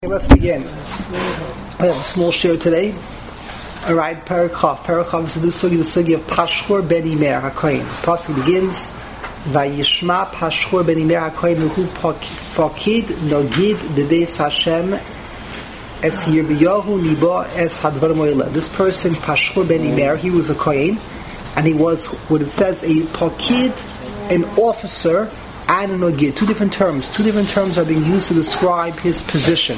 Let's begin. We have a small share today. Alright, Parakhov. Parakhov is the sugi of Pashur ben Imer HaKohen. Pasuk begins, Vayishma Pashur ben Imer HaKohen Hu Fakid Nogid Bebeis Hashem Es Yirmiyahu Niba Es Hadvar Moila. This person, Pashur ben Imer, he was a Kohen, and he was what it says, a Pakid, an officer, and an Ogid. Two different terms are being used to describe his position.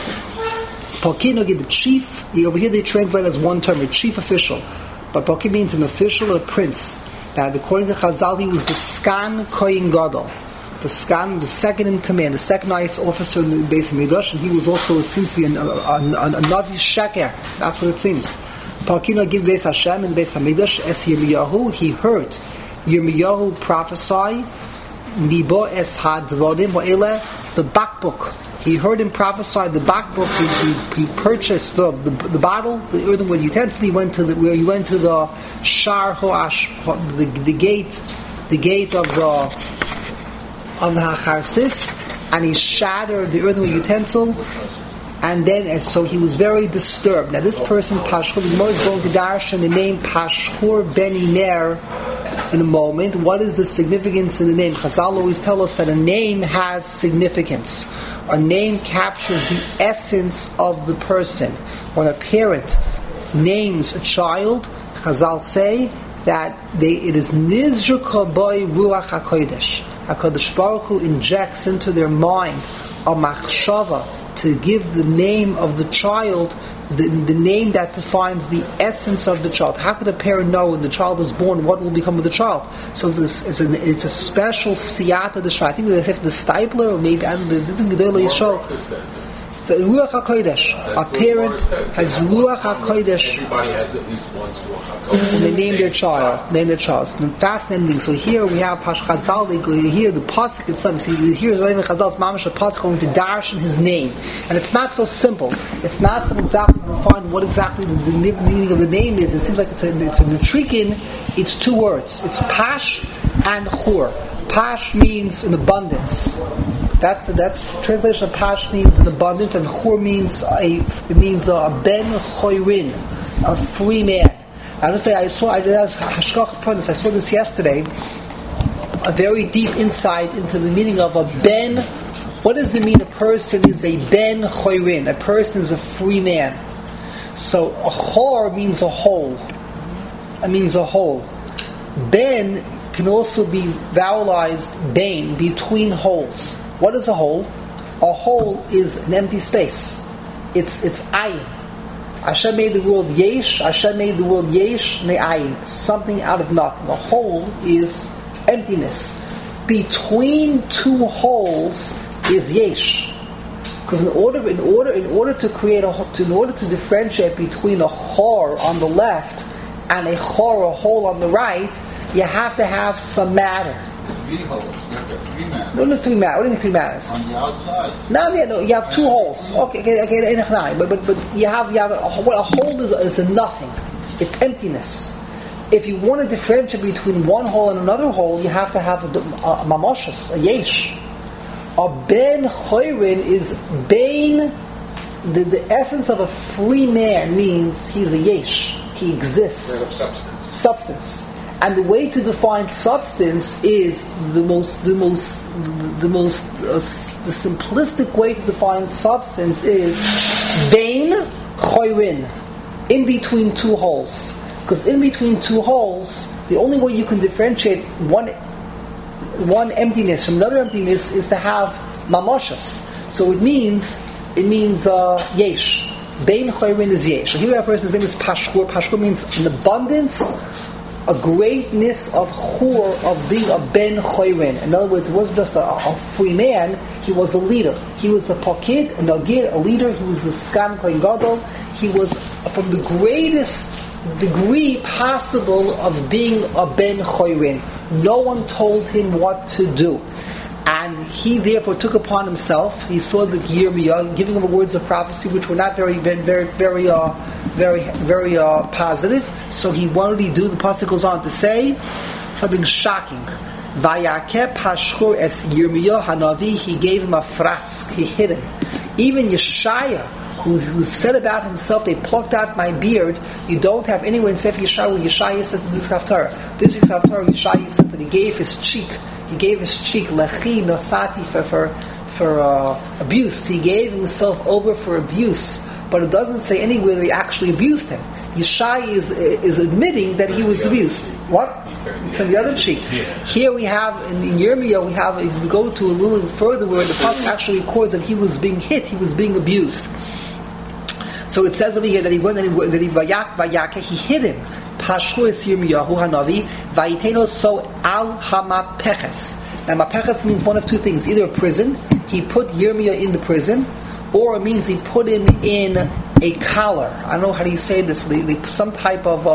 Pakid Ogid, the chief, over here they translate as one term, a chief official. But Pakid means an official or prince. Now, according to Chazal, he was the Skan Kohen Gadol. The Skan, the second in command, the second highest officer in the Beis Hamikdash, and he was also, it seems to be a Navi Sheker. That's what it seems. Pakid Ogid Beis Hashem in Beis Hamikdash, Es Yirmiyahu, he heard Yirmiyahu prophesy, Nibo Es Hadvarim Wa'ele, the back book. He heard him prophesy the back book. He purchased the bottle, the earthenware utensil. He went to the Shar Hoash, the gate of the Hacharsis, and he shattered the earthenware utensil. And then, so he was very disturbed. Now, this person, Pashur, the Gemara is going to darshan the name Pashur ben Iner in a moment. What is the significance in the name? Chazal always tell us that a name has significance. A name captures the essence of the person. When a parent names a child, Chazal say that it is Nizruka Boi Ruach HaKodesh. HaKadosh Baruch Hu injects into their mind a machshava to give the name of the child the name that defines the essence of the child. How could a parent know when the child is born what will become of the child? So it's a special siyata d'shma. I think that if the Stipler or maybe I don't know, the Gedolei Yisrael. So Ruach HaKodesh. A parent has Ruach HaKodesh. Everybody has at least one Ruach HaKodesh. And they name their child. It's fascinating. So here we have Pash Chazal. They hear the pasuk itself. See, here is not even Chazal's mamash a pasuk going to darshan his name, and it's not so simple. It's not so exactly to find what exactly the meaning of the name is. It seems like it's a Netrikin. It's two words. It's Pash and Chur. Pash means an abundance. That's the translation of Pash means an abundance, and Chur means a ben choirin, a free man. I would say I saw this yesterday. A very deep insight into the meaning of a ben. What does it mean? A person is a ben choirin. A person is a free man. So a chor means a hole. It means a hole. Ben can also be vowelized bain, between holes. What is a hole? A hole is an empty space. It's ayin. Hashem made the world yesh. Hashem made the world yesh me'ayin. Something out of nothing. A hole is emptiness. Between two holes is yesh. Because in order to differentiate between a chor on the left and a chor, a hole on the right, you have to have some matter. 3 holes. You have to have 3 matters. No, 3 matters. What do you mean 3 matters? On the outside. No, you have 2 holes. Okay, but you have a hole is a nothing. It's emptiness. If you want to differentiate between one hole and another hole, you have to have a mamashas, a yesh. A ben choirin is bain. The essence of a free man means he's a yesh. He exists. Substance. And the way to define substance is the simplistic way to define substance is bain choirin, in between 2 holes. Because in between 2 holes, the only way you can differentiate one emptiness from another emptiness is to have mamoshas. So it means yesh. Bain choirin is yesh. So here a person's name is Pashur. Pashur means an abundance, a greatness of chur, of being a ben choirin. In other words, it wasn't just a free man, he was a leader. He was a pakid, a leader. He was the Skan Kohen Gadol. He was from the greatest degree possible of being a ben choirin. No one told him what to do. And he therefore took upon himself, he saw the Yirmiyah giving him words of prophecy which were not very positive. So he wanted to do, the pasuk goes on to say something shocking. Vayakeh Pashur es Yirmiyah Hanavi, he gave him a frask, he hid him. Even Yeshaya, who said about himself, they plucked out my beard. You don't have anywhere in Sefer Yeshaya where Yeshaya says in this Haftarah. This week's Haftarah, Yeshaya says that he gave his cheek lechi nosati for abuse. He gave himself over for abuse, but it doesn't say anywhere they actually abused him. Yeshai is admitting that he was abused. What? From the other cheek. Here we have, in Yirmiyah, we go to a little further where the pasuk actually records that he was being hit, he was being abused. So it says over here that he went and he hit him. Pashur es Yirmiyahu hanavi vayiteno so al hamapeches. Now mapeches means one of two things: either a prison, he put Yirmiyah in the prison, or it means he put him in a collar. I don't know how do you say this. Some type of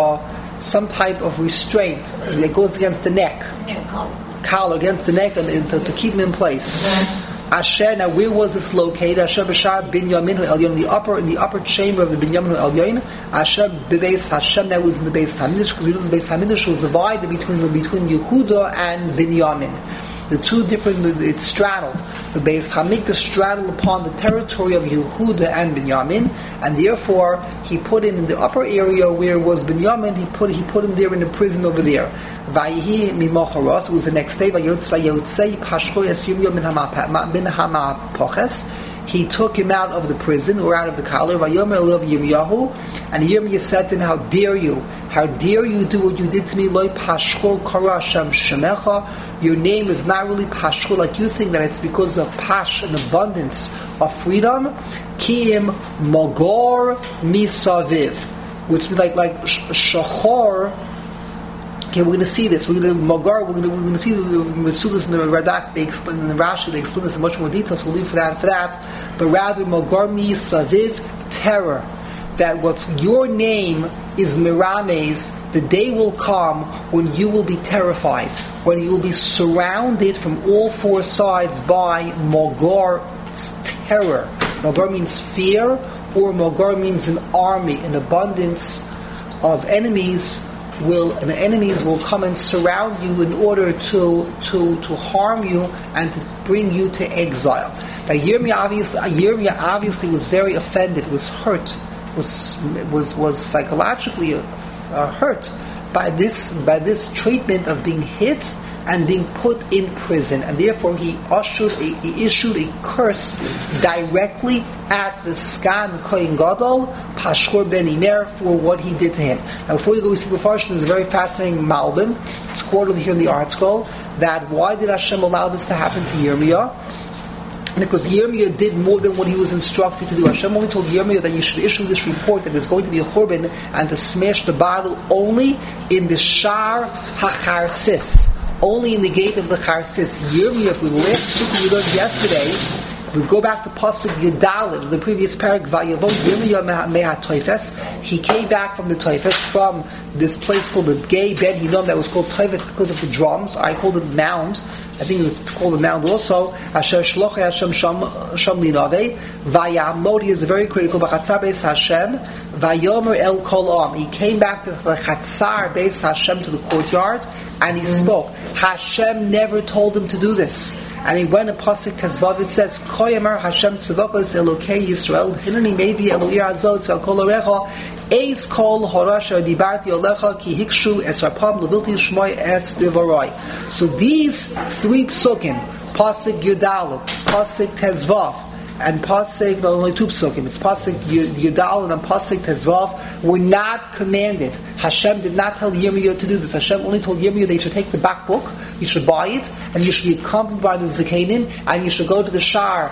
restraint that goes against the neck. Collar against the neck and to keep him in place. Asher, now where was this located? Asher b'shar Binyamin Elyon, in the upper chamber of the Binyamin Elyon. Asher b'beis Hashem, that was in the Beis Hamidrash, because we know the Beis Hamidrash was divided between Yehuda and Binyamin. The two different, it straddled. The Beis Hamikdash straddled upon the territory of Yehuda and Binyamin, and therefore he put him in the upper area where was Binyamin. He put him there in the prison over there. Vayihi mimocharos. It was the next day. Vayotzei pashcho yasyumyo min hamapoches. He took him out of the prison or out of the collar. Vayomer elav Yirmiyahu, and Yirmiyah said to him, "How dare you? How dare you do what you did to me? Loi pashcho kara sham shemecha." Your name is not really pashcho like you think that it's because of pash, an abundance of freedom. Kiim mogor misaviv, which means like shachor. Okay, we're going to see this. We're going to see the Mitzudas and the Radak. They explain in the Rashi. They explain this in much more detail. So we'll leave for that. But rather, Mogar mi saviv, terror. That what's your name is Mirames. The day will come when you will be terrified, when you will be surrounded from all four sides by Mogar, terror. Mogar means fear, or Mogar means an army, an abundance of enemies. Enemies will come and surround you in order to harm you and to bring you to exile. Now Yirmiyah obviously was very offended, was hurt, was psychologically hurt by this treatment of being hit and being put in prison, and therefore he issued a curse directly at the Skan Kohen Gadol, Pashur ben Imer, for what he did to him. Now before we go, we see the Farshim, there's a very fascinating Malbim. It's quoted here in the Art Scroll, that why did Hashem allow this to happen to Yirmiyah? Because Yirmiyah did more than what he was instructed to do. Hashem only told Yirmiyah that you should issue this report that there's going to be a Churban and to smash the bottle only in the Shar HaCharsis. Only in the gate of the Charsis. Yirmiyah, if we left Sukkah we learned yesterday, if we go back to Pasuk Yudalid, the previous parak, Vayavot Yirmiyah meha Toifes, he came back from the Toifes, from this place called the Gay Ben Hinnom that was called Toifes because of the drums. I called it mound. I think it's called the mound also. Asher Shlochei Hashem Sham Linave. Vayamod, he is very critical. B'chatzar Beis Hashem. Vayomer El Kol Am. He came back to the Chatzar Beis Hashem, to the courtyard, and he spoke. Hashem never told him to do this. And he went in Pasuk Tezvav, it says, Koyemer Hashem Tzavokos Elokei Yisrael, Hinani Mevi Eloir Azot Zel Kol Orecha, Eis Kol Horasha Dibarti Olecha Ki Hikshu Es Rapam Levilti Shmoy Es Devoroi. So these three psukim, Pasuk Yudal, Pasuk Tezvav, and Pasuk, only two psukim, it's Pasuk Yudal and Pasuk Tezvav, were not commanded. Hashem did not tell Yirmiyah to do this. Hashem only told Yirmiyah that you should take the back book, you should buy it, and you should be accompanied by the Zakanim, and you should go to the Shar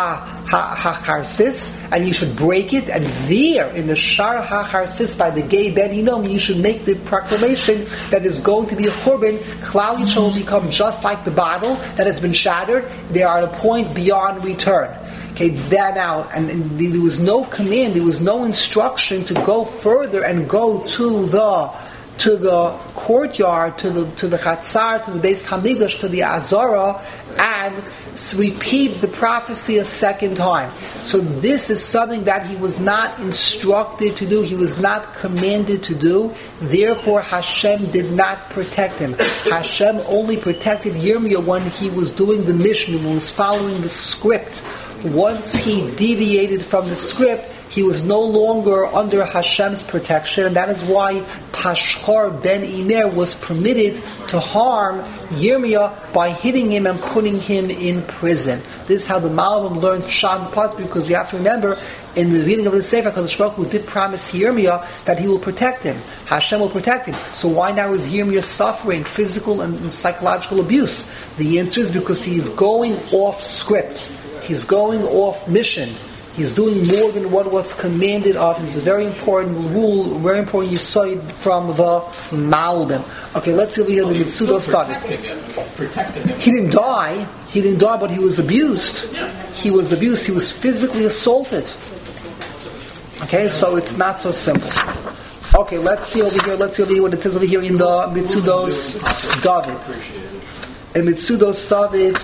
HaCharsis, and you should break it, and there, in the Shar HaCharsis, by the Gay Ben Hinnom, you should make the proclamation that there's going to be a Churban. Klal Yisrael will become just like the bottle that has been shattered. They are at a point beyond return. Okay, that now, and there was no command, there was no instruction to go further and go to the courtyard, to the Chatzar, to the Beis Hamikdash, to the Azara, and repeat the prophecy a second time. So this is something that he was not instructed to do, he was not commanded to do, therefore Hashem did not protect him. Hashem only protected Yirmiyah when he was doing the mission, when he was following the script once he deviated from the script, he was no longer under Hashem's protection, and that is why Pashchor ben Imer was permitted to harm Yirmiyah by hitting him and putting him in prison. This is how the Malbim learned Shad Pas, because you have to remember, in the beginning of the Sefer, HaKadosh Baruch Hu did promise Yirmiyah that he will protect him. Hashem will protect him. So why now is Yirmiyah suffering physical and psychological abuse? The answer is because he's going off script. He's going off mission. He's doing more than what was commanded of him. It's a very important rule, very important yesod from the Malbim. Okay, let's see over here the Mitzudo started. He didn't die, but he was abused. He was abused, he was physically assaulted. Okay, so it's not so simple. Okay, let's see over here what it says over here in the Mitzudos David. In Mitzudos David,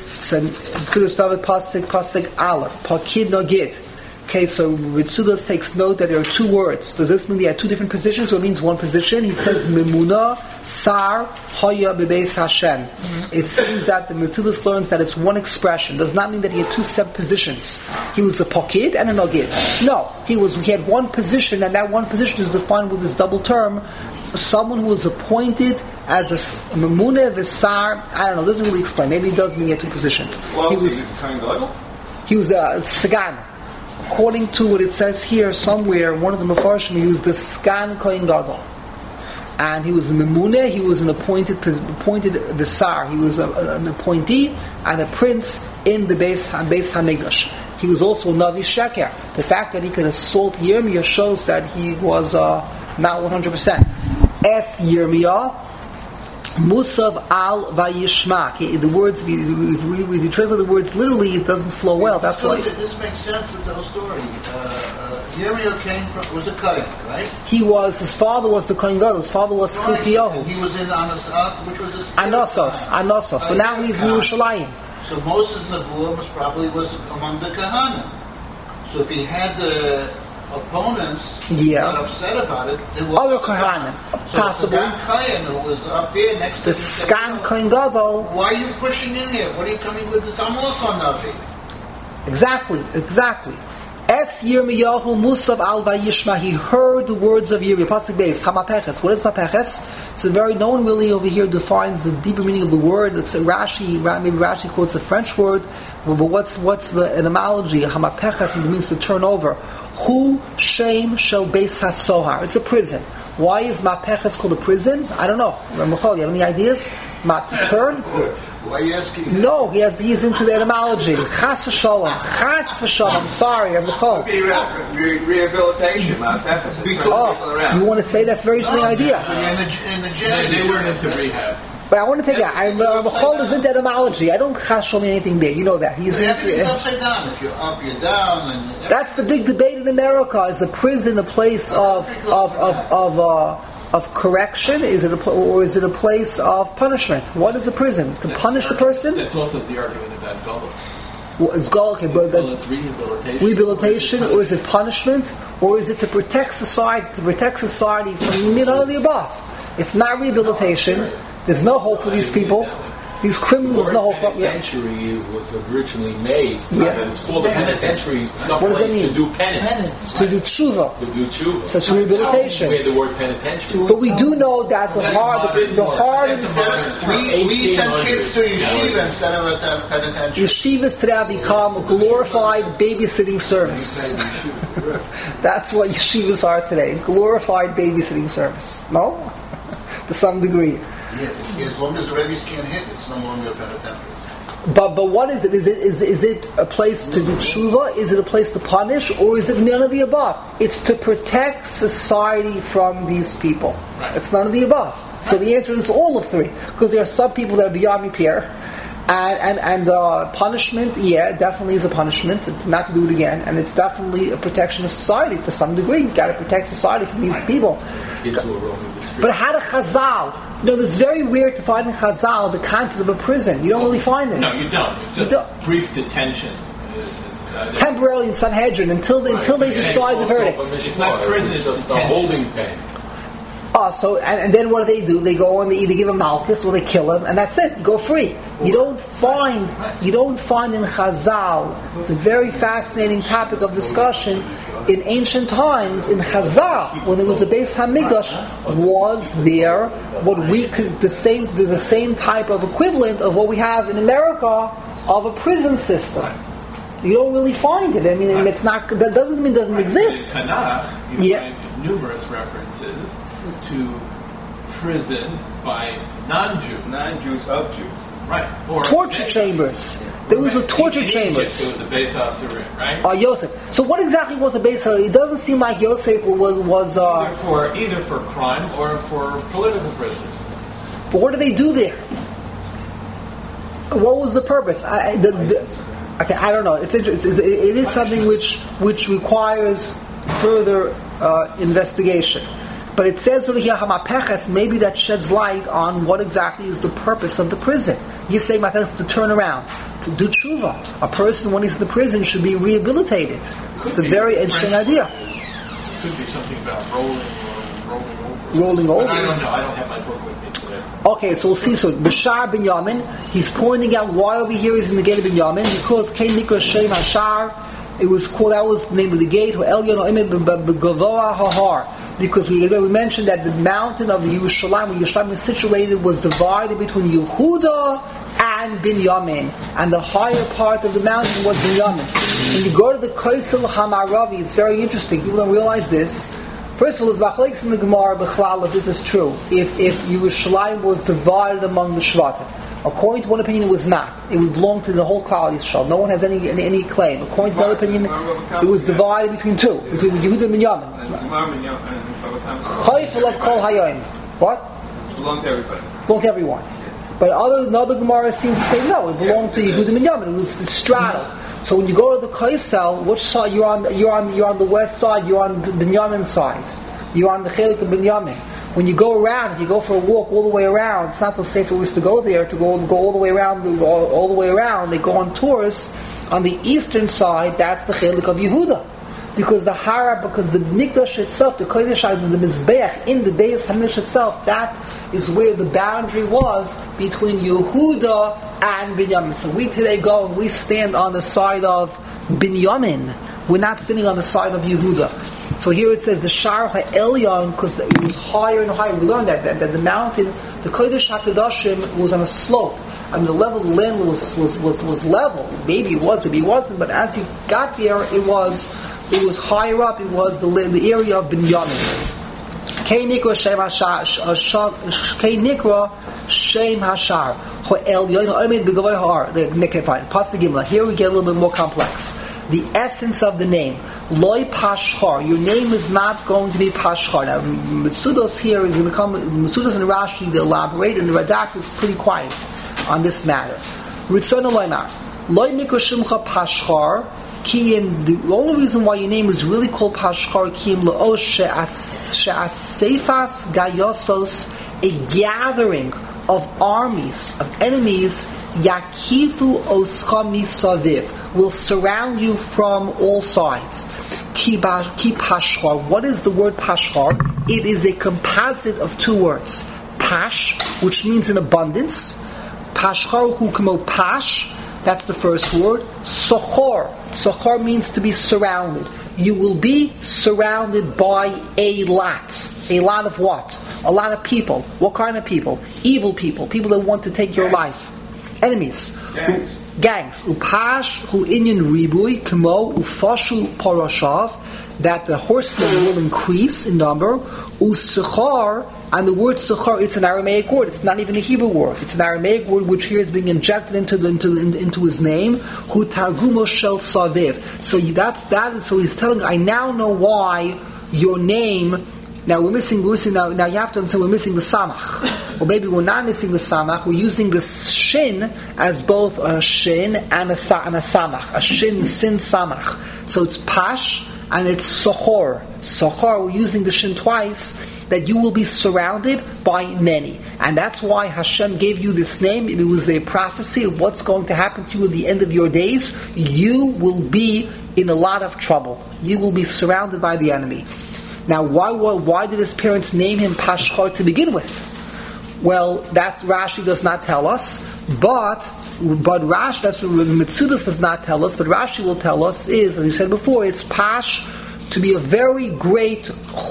Pasik Aleph, Pakid Nogid. Okay, so Mitzudos takes note that there are two words. Does this mean they had two different positions, or it means one position? He says, Memuna, Sar, Hoya, Bebeis Hashem. It seems that the Mitzudos learns that it's one expression. Does not mean that he had two separate positions. He was a Pakid and a Nogid. No, he had one position, and that one position is defined with this double term. Someone who was appointed as a Memuna, Vesar, I don't know, doesn't really explain. Maybe it does mean he had two positions. Well, he was a Sagan. According to what it says here, somewhere, one of the Mefarshim used the Sgan Kohen Gadol. And he was a Memune, he was an appointed Visar. He was an appointee and a prince in the Beis HaMikdash. He was also Navi Sheker. The fact that he could assault Yirmiyah shows that he was not 100%. Es Yirmiyah, Musav al Vayishma. The words, if you translate the words literally, it doesn't flow well. That's why. This makes sense with the whole story. Yirmiyah was a Kohen, right? His father was the Kohen Gadol. His father was Chilkiyahu. He was in which was this Anosos. But now he's in Yerushalayim. So Moses Nebuah was among the Kahanim. So if he had the opponents got upset about it, then what? Other Kohanim, possibly. So that Kohen who was up there next to the Sgan Kohen Gadol. Why are you pushing in here? What are you coming with this? I'm also Navi. Exactly. Es Yirmiyahu Musav al Vayishma. He heard the words of Yirmiyah. Pasuk Beis Hamapeches. What is Mapeches? No one really over here defines the deeper meaning of the word. It's maybe Rashi quotes a French word, but what's the etymology? Hamapeches means to turn over. Hu Shem Shel Beis HaSohar. It's a prison. Why is Mapeches called a prison? I don't know. Ramachal, you have any ideas? To turn? Why are you asking? No, he's into the etymology. Chas v'shalom. Sorry, Ramachal. Rehabilitation, Mapeches. You want to say that's a very interesting idea. In the jail. They weren't into rehab. But I want to take that. Ramachal is into etymology. I don't chas me anything big. You know that. Everything's upside down. If you're up, you're down. That's the big debate in America. Is a prison a place of correction? Or is it a place of punishment? What is a prison? To punish the person? That's also the argument about Golos. Well, it's but it's rehabilitation. Rehabilitation, or is it punishment, or is it to protect society? From none of the above. It's not rehabilitation. There's no hope for these people. These criminals, no hope for them. Penitentiary was originally made. Yeah. It's called a penitentiary. What does that mean? To do penance. To do tshuva. So it's rehabilitation. We had the word penitentiary. But we do know that the hard. We send kids to yeshiva instead of a penitentiary. Yeshivas today have become a glorified babysitting service. That's what yeshivas are today. Glorified babysitting service. No? To some degree. Yeah, as long as the rabbis can't hit, it's no longer a penitentiary. But what is it? Is it a place to do tshuva? Is it a place to punish? Or is it none of the above? It's to protect society from these people. Right. It's none of the above. So the answer is all of three. Because there are some people that are beyond repair. And punishment, definitely is a punishment, not to do it again. And it's definitely a protection of society to some degree. You've got to protect society from these people. But how to Chazal? It's very weird to find in Chazal the concept of a prison. You don't really find this. No, you don't. It's a brief detention. Temporarily in Sanhedrin until they decide the verdict. It's not prison, it's just a holding pen. And then what do? They go and they either give him malchus or they kill him, and that's it. You go free. You don't find in Chazal. It's a very fascinating topic of discussion. In ancient times, in Chazal, when there was a Beis Hamikdash, was there what we could the same type of equivalent of what we have in America of a prison system? You don't really find it. I mean, it's not. That doesn't mean it doesn't exist. In Tanakh, you find numerous references to prison by non-Jews of Jews. Right. Or torture chambers. There was a torture chambers. There was a Beis HaSarim, right? Yosef. So what exactly was a Beis HaSarim? It doesn't seem like Yosef was either for crime or for political prisoners. But what do they do there? What was the purpose? I don't know. It is something which requires further investigation. But it says over here, Hamapeches, maybe that sheds light on what exactly is the purpose of the prison. You say Mapeches to turn around, to do tshuva. A person, when he's in the prison, should be rehabilitated. It's a very interesting idea. It could be something about rolling over. Rolling over? But I don't know. I don't have my book with me for this. Okay, so we'll see. So, Bashar bin Yamin, he's pointing out why over here he's in the gate of bin Yamin, because Kein Nikra Shem Hashar, it was called, that was the name of the gate, because we mentioned that the mountain of Yerushalayim, where Yerushalayim is situated, was divided between Yehuda and Binyamin, and the higher part of the mountain was Binyamin. When you go to the Kaisel Hamaravi, it's very interesting. People don't realize this. First of all, there's machlekes in the Gemara Bechlal if this is true. If Yerushalayim was divided among the Shvatim. According to one opinion, it was not. It would belong to the whole Klal Yisrael. No one has any claim. According to another opinion, it was divided between two, between Yehuda and Binyamin. Chayfel of Kol Hayom. What? It belonged to everybody. Belonged to everyone. But another Gemara seems to say no. It belonged to Yehuda and Binyamin. It was straddled. So when you go to the Kaisel, which side you're on the west side. You're on the Binyamin side. You're on the Chelik of Binyamin. When you go around, if you go for a walk all the way around, it's not so safe for us to go there, to go all the way around, all the way around. They go on tours. On the eastern side, that's the Chelik of Yehuda. Because the Mikdash itself, the Kodesh, the Mizbeach, in the Beis HaMikdash itself, that is where the boundary was between Yehuda and Binyamin. So we today go and we stand on the side of Binyamin. We're not standing on the side of Yehuda. So here it says the Shar HaElyon, because it was higher and higher. We learned that the mountain, the Kodesh HaKadoshim, was on a slope. I mean, the level of the land was level. Maybe it was, maybe it wasn't. But as you got there, it was higher up. It was the area of Binyamin. Kei Nikra Shem Hashar. HaElyon Omed B'Gavai Har. Pasuk Gimel. Here we get a little bit more complex. The essence of the name. Loi Pashchar. Your name is not going to be Pashchar. Now, Mitzudos here is going to come, Mitzudos and Rashi, they elaborate, and the Radak is pretty quiet on this matter. Ritzon Eloimar. Loi Nikra Shimcha Pashchar. Kiyim, the only reason why your name is really called Pashchar, Kiyim Lo'osh She'asefas Gayosos, a gathering of armies, of enemies, Yakifu Oschami Saviv, will surround you from all sides. Ki Pashchar. What is the word Pashchar? It is a composite of two words. Pash, which means in abundance. Pashchar hu kamo pash. That's the first word. Sochor. Sochor means to be surrounded. You will be surrounded by a lot. A lot of what? A lot of people. What kind of people? Evil people. People that want to take your life. Enemies. Gangs. Upash hu inyan ribui kamo ufashu parashav, that the horsemen will increase in number. Usuchar, and the word suchar, it's an Aramaic word. It's not even a Hebrew word. It's an Aramaic word which here is being injected into his name. Hu targumo shel saviv. So that's that. So he's telling, I now know why your name. Now we're missing. Now you have to understand we're missing the samach, or maybe we're not missing the samach. We're using the shin as both a shin and a samach. A shin, sin, samach. So it's pash and it's sochor. Sochor. We're using the shin twice. That you will be surrounded by many, and that's why Hashem gave you this name. It was a prophecy of what's going to happen to you at the end of your days. You will be in a lot of trouble. You will be surrounded by the enemy. Now, why did his parents name him Pashchar to begin with? Well, that Rashi does not tell us. But Rashi, that's what Metzudas does not tell us, but Rashi will tell us is, as we said before, is Pash to be a very great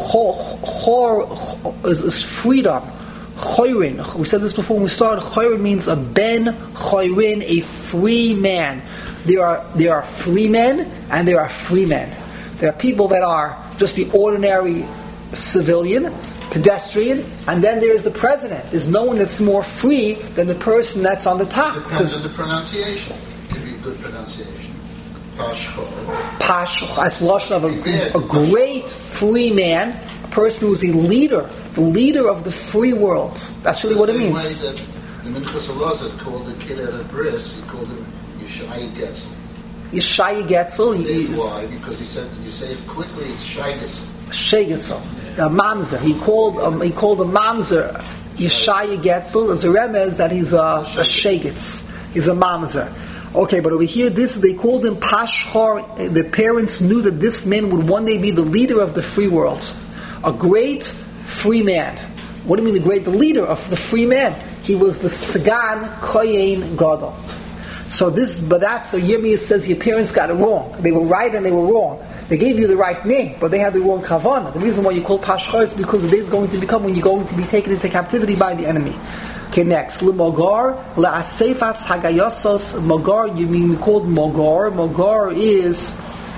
is freedom. Choyrin. We said this before when we started. Choyrin means a ben choyrin, a free man. There are free men and there are free men. There are people that are just the ordinary civilian, pedestrian, and then there's the president. There's no one that's more free than the person that's on the top. Depends on the pronunciation. It could be a good pronunciation. Pashchor. Pashchor, as lashon of a great free man, a person who's a leader, the leader of the free world. That's really what it means. The Minchas Elazar called the kid at a bris, he called him Yeshai Getzel. Yeshai Getzel. That's why, because he said, you say it quickly, it's Shai Getzel. Shegitzel, a mamzer. He called a mamzer Yeshaya Getzel as a remez that he's a shegitz. He's a mamzer. Okay, but over here, they called him Pashchor. The parents knew that this man would one day be the leader of the free world, a great free man. What do you mean the leader of the free man? He was the Sagan Kohen Gadol. So Yirmiyah says your parents got it wrong. They were right and they were wrong. They gave you the right name, but they had the wrong kavanah. The reason why you call Pashchor is because the day is going to become when you're going to be taken into captivity by the enemy. Okay, next. L'mogar, la'asefas hagayosos, mogar, you mean called mogar. Mogar is,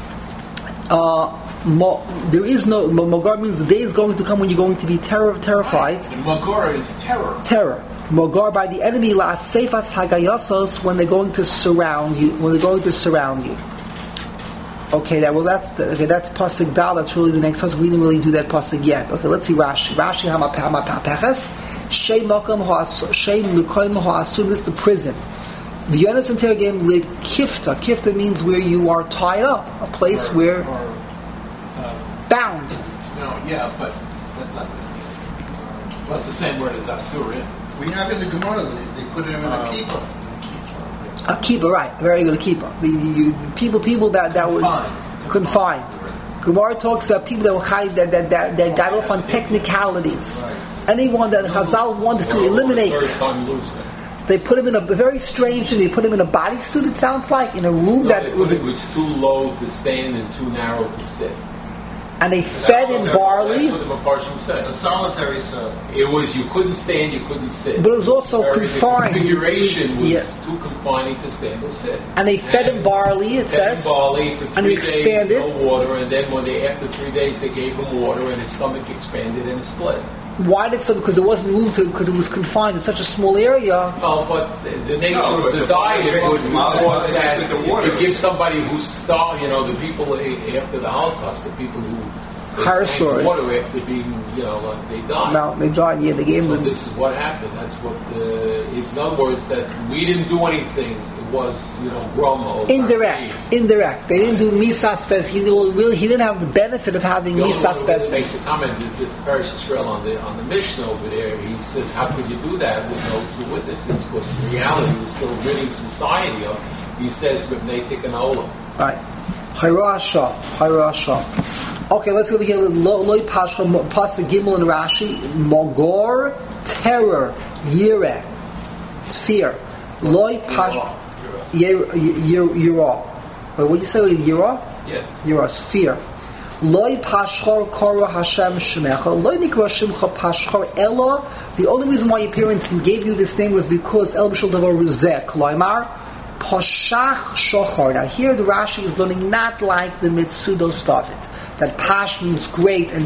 there is no, mogar means the day is going to come when you're going to be terrified. And mogar is terror. Terror. Mogar by the enemy, la'asefas hagayosos, when they're going to surround you. Okay, that's pasuk dal. That's really the next pasuk. We didn't really do that pasuk yet. Okay, let's see Rashi. Rashi hamapeches shei makom ha'asur. This is the prison. The Yonas interrogate le kifta. Kifta means where you are tied up, a place where bound. No, yeah, but that's not. Well, it's the same word as asur. We have in the Gemara they put him in a kippah. A keeper, right? Very good keeper. The people that were confined. Gemara talks about people that were that got off on technicalities. Right. Anyone that Chazal wanted to eliminate, they put him in a very strange thing. They put him in a bodysuit. It sounds like in a room it was too low to stand and too narrow to sit. And they fed him barley. That's what the Mepharshim said. A solitary cell. It was you couldn't stand, you couldn't sit. But it was also confined. The configuration was too confining to stand or sit. And they fed him barley. It says. Barley for 3 and he expanded. days, no water, and then after 3 days they gave him water, and his stomach expanded and split. Why did so? Because it wasn't moved to. Because it was confined in such a small area. Oh, but the nature of the diet was that if you give somebody who's starved, the people after the Holocaust, the people who horror stories. Water after being, they died. No, they died. Yeah, they gave them. So this is what happened. That's what. In other words, that we didn't do anything. It was, Groma. Indirect. They didn't do misas spes. He didn't have the benefit of having misas spes. He makes a comment. The Parish Israel on the Mishnah over there. He says, "How could you do that with no two witnesses?" Because in reality, we're still ridding society of. He says, "B'nei tikkun olam." Right. Hayrasha. Okay, let's go over here. Loi Pashcha, Pasuk Gimel and Rashi. Mogor, terror, yireh, fear. Loi Pashcha, yirah. What do you say? Yirah? Yeah. Yirah is fear. Loi Pashchor Kora Hashem Shemecha. Loi Nikra Shimcha Pashchor Ella. The only reason why your parents gave you this name was because El B'Shul Davar Ruzeh Kloimar Pashach Shochar. Now here the Rashi is learning not like the Mitsudos Stavit. That Pash means great and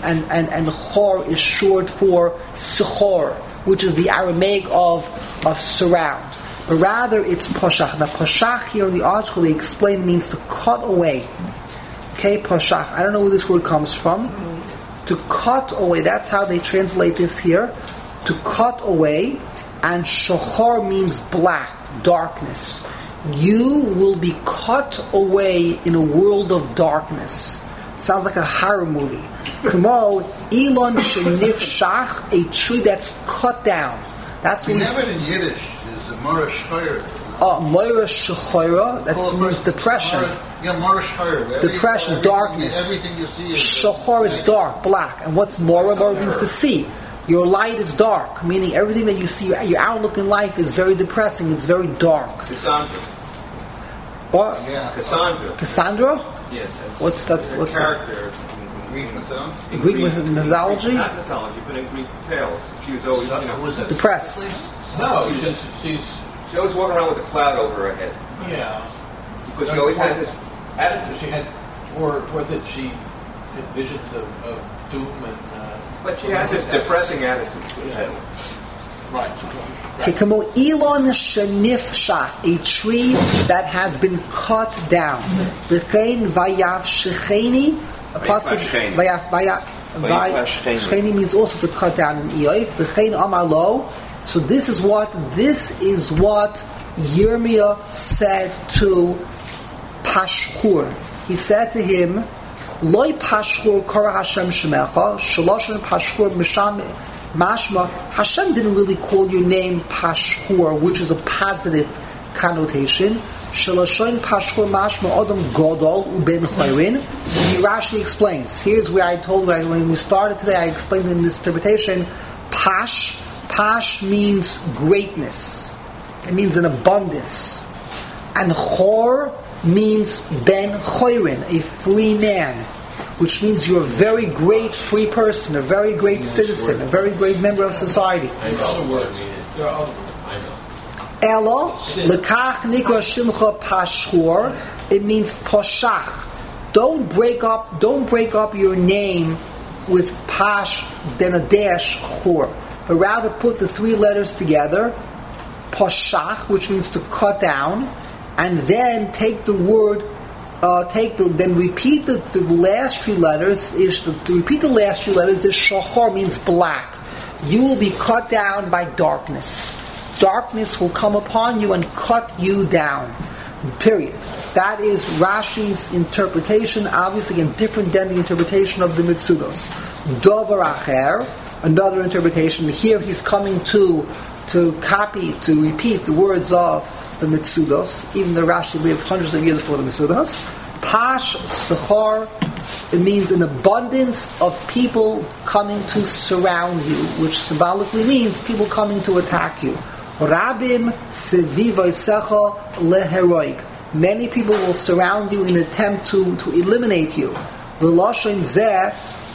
Chor is short for Sechor, which is the Aramaic of surround. But rather it's Pashach. Now Pashach here in the article they explain means to cut away. Okay, Pashach. I don't know where this word comes from. To cut away. That's how they translate this here. To cut away. And Shachar means black, darkness. You will be cut away in a world of darkness. Sounds like a horror movie. Kamo Elon Shenifshach, a tree that's cut down. That's we what have it in Yiddish. There's a Marash Chayr. Marash Chayra, that means depression. Marash Chayr. Depression, darkness. Everything you see is Shachar is dark, black. And what's Mara? Mara means to see. Your light is dark, meaning everything that you see, your outlook in life is very depressing. It's very dark. Cassandra. What? Yeah. Cassandra. Cassandra? Yeah. What's character? Greek mythology. Greek mythology? Not mythology, but in Greek tales. She was always, depressed. No, she's she always walking around with a cloud over her head. Yeah. Because she always had this attitude. She had, or was it she had visions of doom and... but she had this depressing attitude. Yeah. Right. Kamo Elon Shenifsha, a tree that has been cut down. V'chein vayav shecheni, a pasuk vayav shecheni means also to cut down in Eof. V'chein amar lo. So this is what Yirmiyah said to Pashhur. He said to him, Loi Pashhur kara Hashem shemecha, shaloshen Pashhur misham mashma. Hashem didn't really call your name Pashhur, which is a positive connotation. Shaloshen Pashhur mashma adam godol uben chayrin. Rashi explains. Here's where I told you when we started today. I explained in this interpretation. Pash means greatness. It means an abundance. And Chor means Ben Choyrin, a free man, which means you're a very great free person, a very great citizen, a very great member of society. I know other words. There are other words. I know. Elo, lekach nikra shimcha pashur. It means poshach. Don't break up your name with pash then a dash chor, but rather put the three letters together, poshach, which means to cut down, and then take the word, then repeat the last three letters. To repeat the last three letters is shachor, means black. You will be cut down by darkness. Darkness will come upon you and cut you down. Period. That is Rashi's interpretation, obviously and different than the interpretation of the Mitzudos. Dover acher, another interpretation. Here he's coming to repeat the words of the Mitzudos, even though Rashi lived hundreds of years before the Mitzudos. Pash Sechar, it means an abundance of people coming to surround you, which symbolically means people coming to attack you. Rabim Sevivoisecha Leheroik. Many people will surround you in an attempt to eliminate you. The Lashon Zeh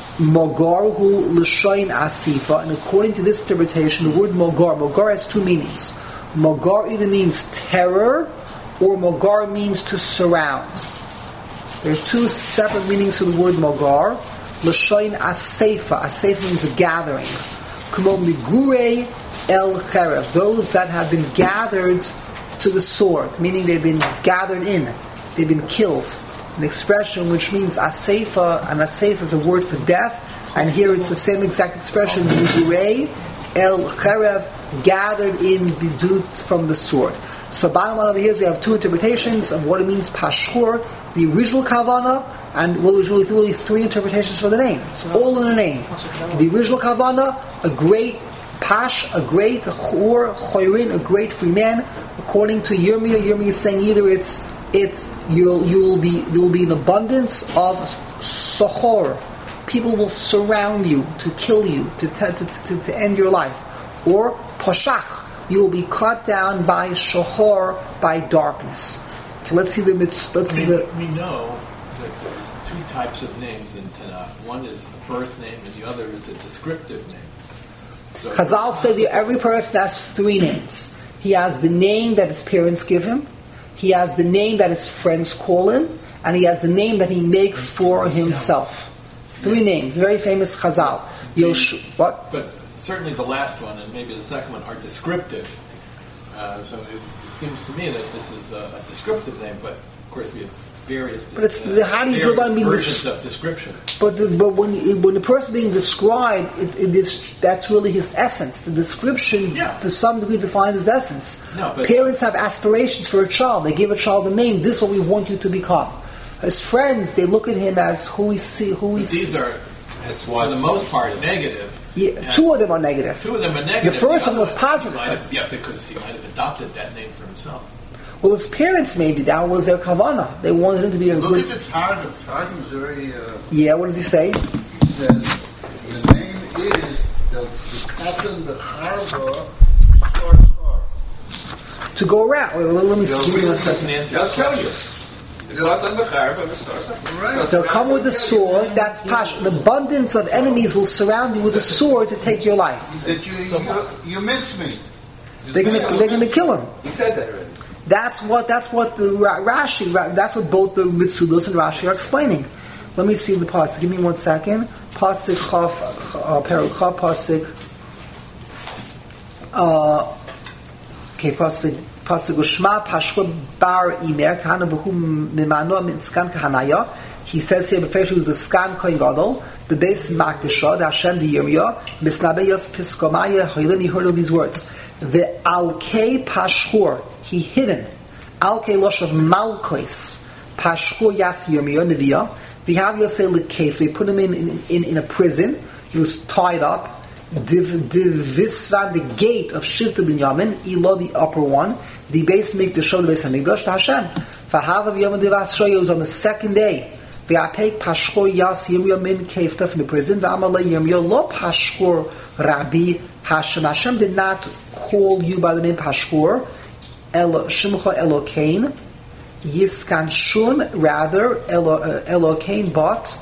Mogarhu L'shoin Asifa, and according to this interpretation, the word Mogar has two meanings. Mogar either means terror, or Mogar means to surround. There are two separate meanings to the word Mogar. L'shoin Asifa means a gathering. Kmo Migurei El Cherev, those that have been gathered to the sword, meaning they've been gathered in, they've been killed. An expression which means aseifa, and aseifa is a word for death, and here it's the same exact expression, Migurei El Cherev, gathered in bidut from the sword. So bottom line over here is we have two interpretations of what it means Pashhur, the original Kavana, and what was really three interpretations for the name. It's all in a name. The original Kavana, a great Pash, a great Chor, Choyrin, a great free man. According to Yirmiyah is saying either there will be an abundance of Sochor. People will surround you to kill you, to end your life. Or Poshach, you will be cut down by Shochor, by darkness. Okay, let's see the We know that there are two types of names in Tanakh. One is a birth name and the other is a descriptive name. So Chazal said that every person has three names. He has the name that his parents give him, he has the name that his friends call him, and he has the name that he makes for himself. Three names, very famous Chazal. What? But certainly the last one and maybe the second one are descriptive. So it seems to me that this is a descriptive name, but of course we have various versions of description. But when the person being described, that's really his essence. The description, to some degree, defines his essence. Parents have aspirations for a child. They give a child a name. This is what we want you to become. His friends, they look at him as who he sees. These are, for the most part, negative. Yeah, two of them are negative. The first one was positive. Because he might have adopted that name for himself. Well, his parents maybe, that was their kavanah. They wanted him to be a good... Look at the Targum. The Targum is very... Yeah, what does he say? He says, the name is the pattern, the Harba, starts hard. To go around. Wait, let me see. Give me 1 second. I'll tell you. They'll come with the sword. That's Pash. An abundance of enemies will surround you with a sword to take your life. You mince me. They're gonna kill him. You said that already. That's what the Rashi. That's what both the Mitzudos and Rashi are explaining. Let me see the pasuk. Give me 1 second. Pasuk Chaf, Perukha, pasuk. Okay, pasuk Ushma Pashur Bar Imer Kahana V'Hu Mimano Mitzkan Kahanaya. He says here, Befesh, who's the Skan Kohen Gadol, the base Makdisha, the Hashem the Yirmiyah, Misnabeyas Piskomaya. He heard of these words. The Alkei Pashur, he hidden. Alkei Losh of Malkois. Pashur Yas Yirmiyah Neviah. V'Hav Yosei L'Keif. They put him in a prison. He was tied up. Divisran, the gate of Shivta Binyamin, Elo, the upper one. The base make the show the base Hamikdash to Hashem. V'Havav Yom Divas Shoy was on the second day. V'Apek Pashur Yas Yirmiyah Min Keifta from the prison. V'Amalei Yirmiyah Lo Pashur Rabbi Hashem. Hashem did not call you by the name Pashur. Shimcha Elokein. Yiskanshun, rather Elokein, but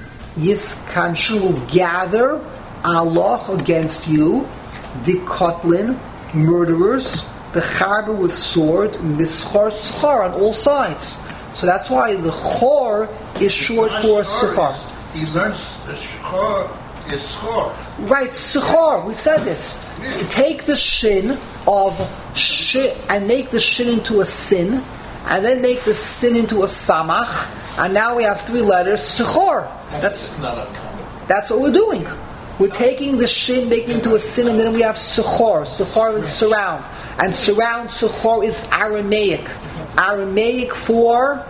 Yiskanshun will gather Allah against you, Dikotlin, murderers, Becharber with sword, Mischar Schar on all sides. So that's why the Chor is short for Suchar. He learns the Schar is Schar. Right, Suchar, we said this. You take the shin of shin and make the shin into a sin, and then make the sin into a samach, and now we have 3 letters, Suchar. That's not uncommon. That's what we're doing. We're taking the shin, making it into a sin, and then we have suchor. Suchor is surround. And surround, suchor is Aramaic. Aramaic for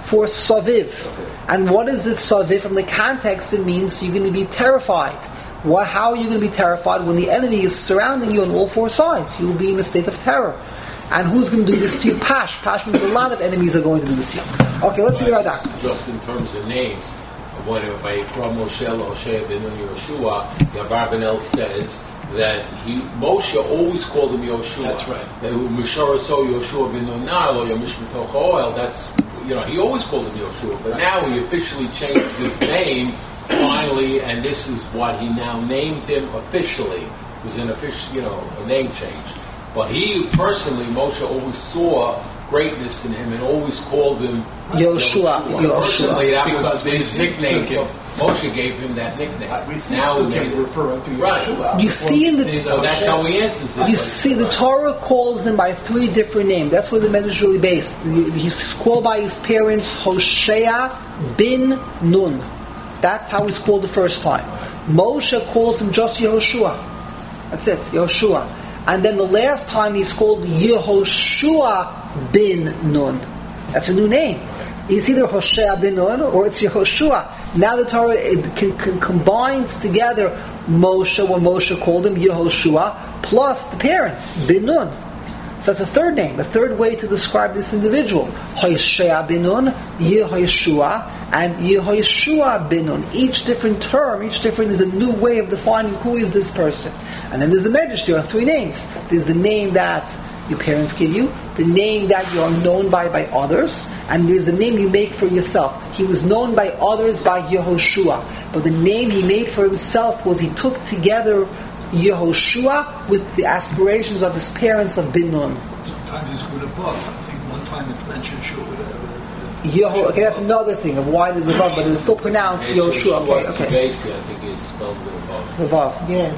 saviv. And what is it saviv? From the context, it means you're going to be terrified. How are you going to be terrified when the enemy is surrounding you on all 4 sides? You will be in a state of terror. And who's going to do this to you? Pash. Pash means a lot of enemies are going to do this to you. Okay, let's see about that. Just in terms of names. When by Moshe Oshe ben Yoshua, Yavar ben El says that Moshe always called him Yoshua. That's right. Mishara so Yoshua ben Nun or Yomishmatoch Oel. That's he always called him Yoshua, but now he officially changed his name finally, and this is what he now named him officially. It was an official, a name change. But he personally, Moshe always saw greatness in him and always called him Yoshua. Personally, that was his nickname. Moshe gave him that nickname. Now he's referring to Yoshua. You see in the so that's how he answers it. You see, the Torah calls him by 3 different names. That's where the Medrash is really based. He's called by his parents Hoshea bin Nun. That's how he's called the first time. Moshe calls him just Yehoshua. That's it, Yehoshua. And then the last time he's called Yehoshua bin Nun. That's a new name. It's either Hoshea bin Nun or it's Yehoshua. Now the Torah combines together Moshe, when Moshe called him Yehoshua, plus the parents, bin Nun. So that's a third name, a third way to describe this individual. Hoshea bin Nun, Yehoshua, and Yehoshua bin Nun. Each different term, is a new way of defining who is this person. And then there's the Medrash, there are 3 names. There's the name that your parents give you, the name that you are known by others, and there's the name you make for yourself. He was known by others by Yehoshua, but the name he made for himself was he took together Yehoshua with the aspirations of his parents of Bin Nun. Sometimes it's good above. I think one time it's mentioned Shua. Okay, that's another thing of why there's above, but it's still pronounced Yehoshua. Okay. I think it's spelled with above. Yeah.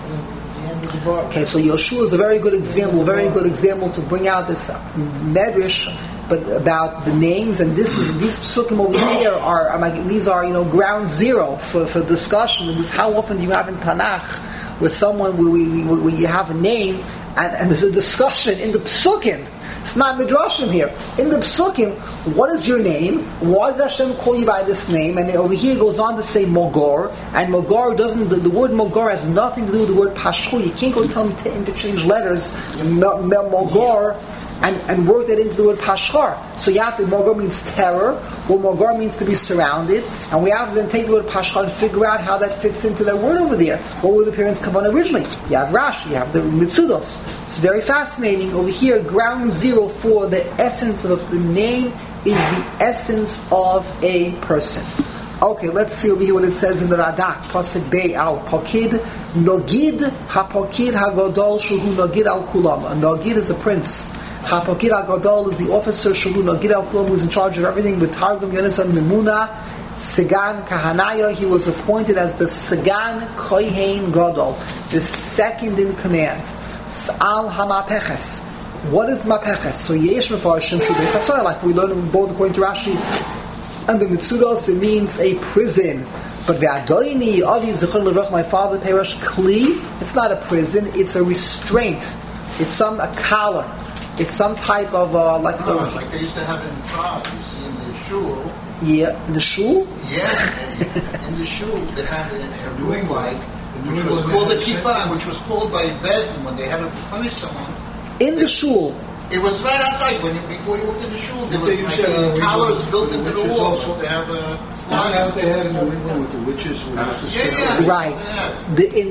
Okay, so Yoshua is a very good example to bring out this medrash, but about the names, and these psukim over here are ground zero for discussion. And this, how often do you have in Tanakh where someone where you have a name and there's a discussion in the psukim? It's not midrashim here. In the psukim, what is your name? Why did Hashem call you by this name? And over here it goes on to say Mogor, and Mogor doesn't. The word Mogor has nothing to do with the word Pashur. You can't go tell me to interchange letters. Mogor and work that into the word pashchar. So you have to, Magar means terror, or Magar means to be surrounded, and we have to then take the word pashchar and figure out how that fits into that word over there. What were the parents' kavanah originally? You have Rashi, you have the Mitzudos. It's very fascinating. Over here, ground zero for the essence of the name is the essence of a person. Okay, let's see over here what it says in the Radak. Pasuk Bey al Pakid Nogid HaPakid HaGadol Shuhu Nogid al Kulam. A Nogid is a prince. HaPakid HaGadol is the officer Shuhu Nogid al Kulam, who is in charge of everything. With Targum Yonasan Mimuna Sigan Kahanaya, he was appointed as the Sigan Kohen Gadol, the second in command. Al HaMapeches. What is the Mapeches? So Yesh Mefarshim Shubei Sasor, like we learned both according to Rashi and the Mitzudos, it means a prison. But the Adoini, Avi Zechon Levach, my father, Perish Kli, it's not a prison, it's a restraint. It's a collar. It's some type of like they used to have in Prague, you see in the shul. Yeah, in the shul? Yeah, in the shul they had a room which was called a kippah, which was called by Bezdin when they had to punish someone. In the shul. It was right outside before you walked in the shul. There was like collars built into the wall. So they have out they had in New England with the witches. Right. In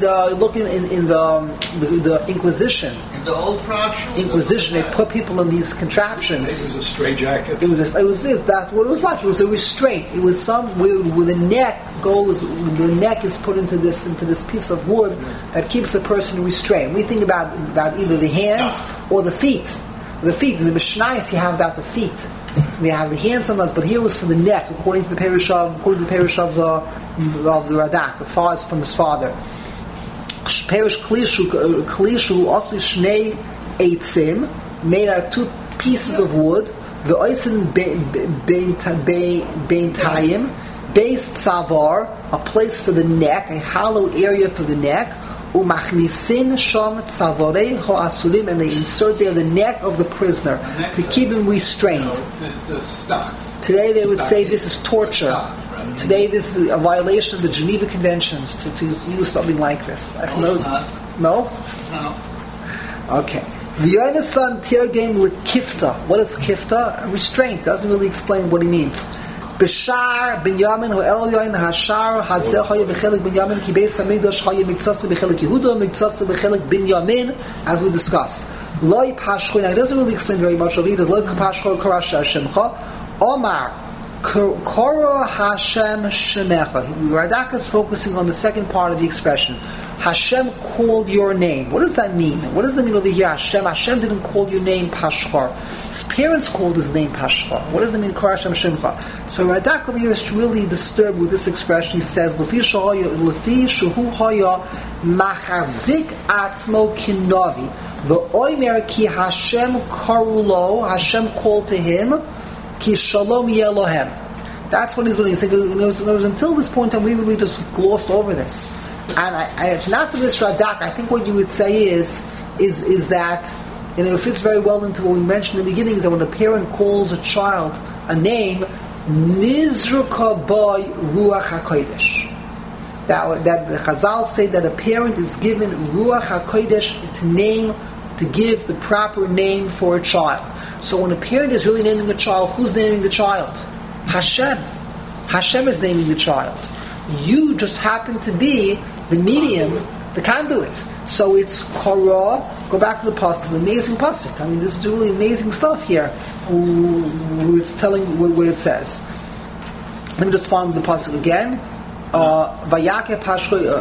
the Inquisition. In the old Prague shul. Inquisition, they put people in these contraptions. It was a straitjacket. It was this. That's what it was like. It was a restraint. It was where the neck goes. The neck is put into this piece of wood that keeps the person restrained. We think about either the hands or the feet. The feet. In the Mishnayos, you have about the feet. They have the hands sometimes, but here it was for the neck, according to the parish of the Radak. The father from his father. Parish klishu also shnei eitzim, made out of two pieces of wood. The oisin bein tayim, based savar, a place for the neck, a hollow area for the neck. Umachnisin sham tzavorei ho'asulim, and they insert there the neck of the prisoner to keep him restrained. It's a stocks. Today they would say this is torture. Today this is a violation of the Geneva Conventions to use something like this. No? Okay. The Yonasan Tirgem with kifta. What is kifta? A restraint. Doesn't really explain what he means. Bishar Binyamin hu Elyon Hashar Hazeh Haya Bechelik Binyamin Ki Beis Hamikdash Haya Miktsasa Bechelik Yehuda Miktsasa Bechelik Binyamin, as we discussed. Loi Pashchoi. Now it doesn't really explain very much of it. Loi Pashchoi Karash Hashemcha Omar Koro Hashem Shemecha. Radak is focusing on the second part of the expression. Hashem called your name. What does that mean? What does that mean over here? Hashem didn't call your name Pashchar. His parents called his name Pashchar. What does it mean, Kor Hashem Shemcha? So Radak over here is really disturbed with this expression. He says, Lefi shehu haya machazik atzmo kinavi. The oimer ki Hashem karulo, Hashem called to him, ki shalom yelohem. That's what he's doing. He's saying, it was until this point in time we really just glossed over this. And if not for this Radak, I think what you would say is that, it fits very well into what we mentioned in the beginning, is that when a parent calls a child a name, Nizruka boy Ruach HaKodesh. That the Chazal say that a parent is given Ruach HaKodesh to give the proper name for a child. So when a parent is really naming a child, who's naming the child? Hashem. Hashem is naming the child. You just happen to be the medium, the conduit. So it's Korah. Go back to the pasuk. It's an amazing pasuk. I mean, this is really amazing stuff here. It's telling what it says. Let me just find the pasuk again. Vayake pashko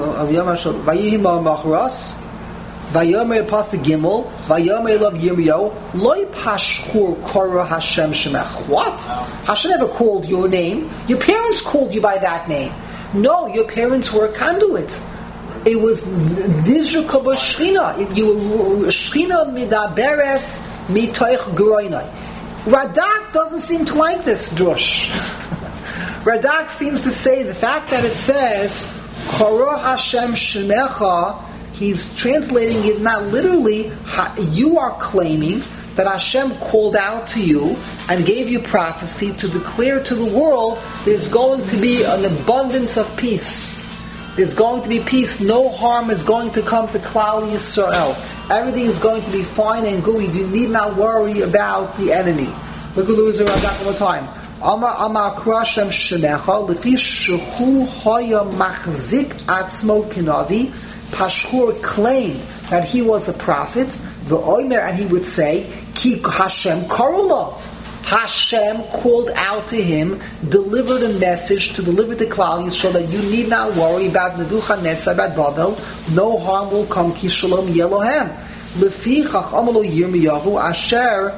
vayihim machras vayomer pasuk gimel vayomer love yirmiyo loy pashchur Korah Hashem shemecha. What? Hashem never called your name. Your parents called you by that name. No, your parents were a conduit. It was Nizruka b'Shchina. You were Shchina midaberes mitoich groinai. Radak doesn't seem to like this drush. Radak seems to say the fact that it says Korah Hashem shemecha, he's translating it not literally. You are claiming that Hashem called out to you and gave you prophecy to declare to the world there's going to be an abundance of peace. There's going to be peace. No harm is going to come to Klal Yisrael. Everything is going to be fine and good. You need not worry about the enemy. Look at the Radak one more time. Amar Krashem Shemecha Lefi Shehu Haya Machzik Atzmo Kinavi. Pashur claimed that he was a prophet. The Omer, and he would say, Ki Hashem Karula. Hashem called out to him, delivered a message to deliver to Klal Yisrael that you need not worry about Nebuchadnezzar, about Babel. No harm will come. Ki Shalom Yelohem. Lefichach Amalo Yirmiyahu Asher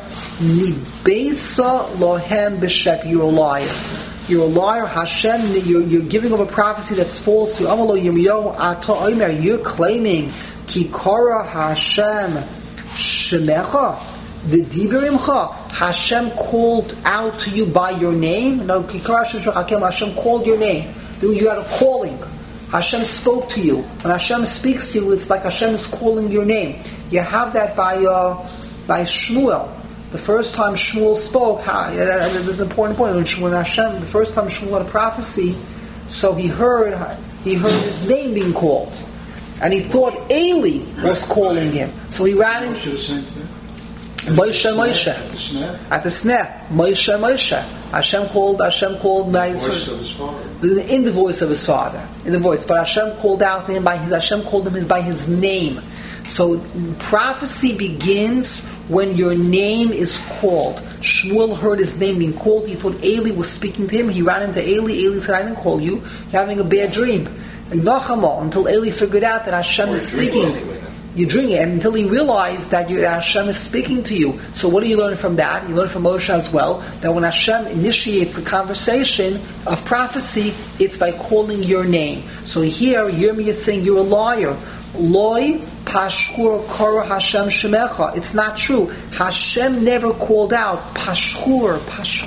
Nibesa Lohem B'Shek. You're a liar. You're a liar. Hashem, you're giving of a prophecy that's false. Amalo Yirmiyahu Ata Omer. You're claiming Kikara Hashem Shemecha. The Diberimcha, Hashem called out to you by your name. No, Hashem called your name. You had a calling. Hashem spoke to you. When Hashem speaks to you, it's like Hashem is calling your name. You have that by Shmuel. The first time Shmuel spoke, this is an important point. When Hashem, the first time Shmuel had a prophecy, so he heard his name being called, and he thought Eli was calling him. So he ran into Moshe. At the snare, Moshe. Hashem called by his in the voice of his father. In the voice. But Hashem called out to him by his name. So prophecy begins when your name is called. Shmuel heard his name being called. He thought Eli was speaking to him. He ran into Eli. Eli said, I didn't call you. You're having a bad dream. Until Eli figured out that Hashem is speaking. You drink it, and until he realized that Hashem is speaking to you. So what do you learn from that? You learn from Moshe as well, that when Hashem initiates a conversation of prophecy, it's by calling your name. So here, Yirmiyah is saying, you're a liar. Loi pashkur kara Hashem shemecha. It's not true. Hashem never called out, Pashkur.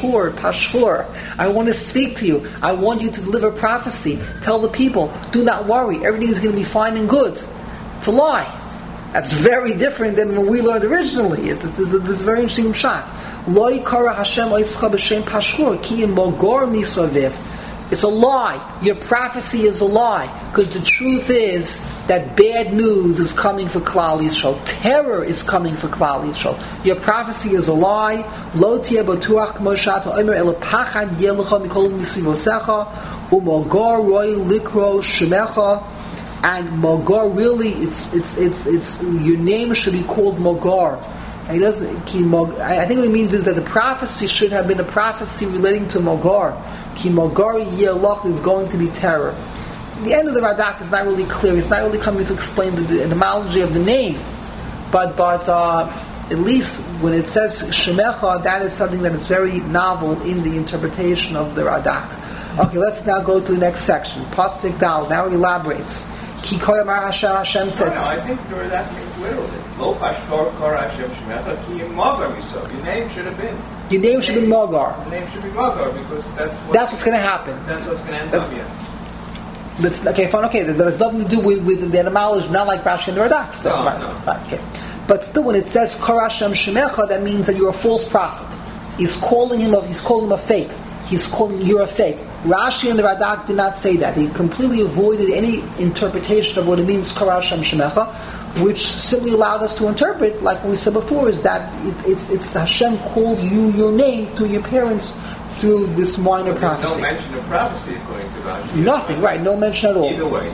I want to speak to you. I want you to deliver prophecy. Tell the people, do not worry. Everything is going to be fine and good. It's a lie. That's very different than what we learned originally. This is a very interesting shot. Loi kara Hashem oischa b'shem pashur ki im mogor misaviv. It's a lie. Your prophecy is a lie, because the truth is that bad news is coming for Klal Yisrael. Terror is coming for Klal Yisrael. Your prophecy is a lie. Lo tieh batuach k'moshat ha'omer el pachad yelecha mikol misivosecha umogor roi likro shemecha. And Mogar, really, it's your name should be called Mogar. And he doesn't. I think what it means is that the prophecy should have been a prophecy relating to Mogar. Ki Mogar Yelach is going to be terror. The end of the Radak is not really clear. It's not really coming to explain the etymology of the name. But at least when it says Shemecha, that is something that is very novel in the interpretation of the Radak. Okay, let's now go to the next section. Pasuk Dal now elaborates. Ki koyamar Hashem says. I think that means literally. Lo pashkor kor Hashem shemecha ki mogar miso. Your name should have been. Your name should be Mogar. Your name should be Mogar, because that's what's going to happen. That's what's going to end up here. But okay, fine. Okay, that has nothing to do with the etymology, not like Rashi and the Radak. Still, no. Right, okay. But still, when it says kor Hashem shemecha, that means that you're a false prophet. He's calling him a fake. He's calling you're a fake. Rashi and the Radak did not say that. They completely avoided any interpretation of what it means, Kara Hashem Shemecha, which simply allowed us to interpret, like we said before, is that it's Hashem called you your name through your parents through this minor prophecy. No mention of prophecy according to Rashi. Nothing, right? No mention at all. Either way.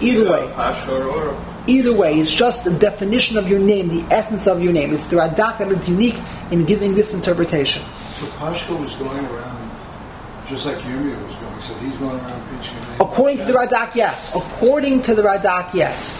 Either way, it's just the definition of your name, the essence of your name. It's the Radak that is unique in giving this interpretation. So Pashko was going around just like Yirmiyah was going, so he's going around preaching. According to the Radak, yes. According to the Radak,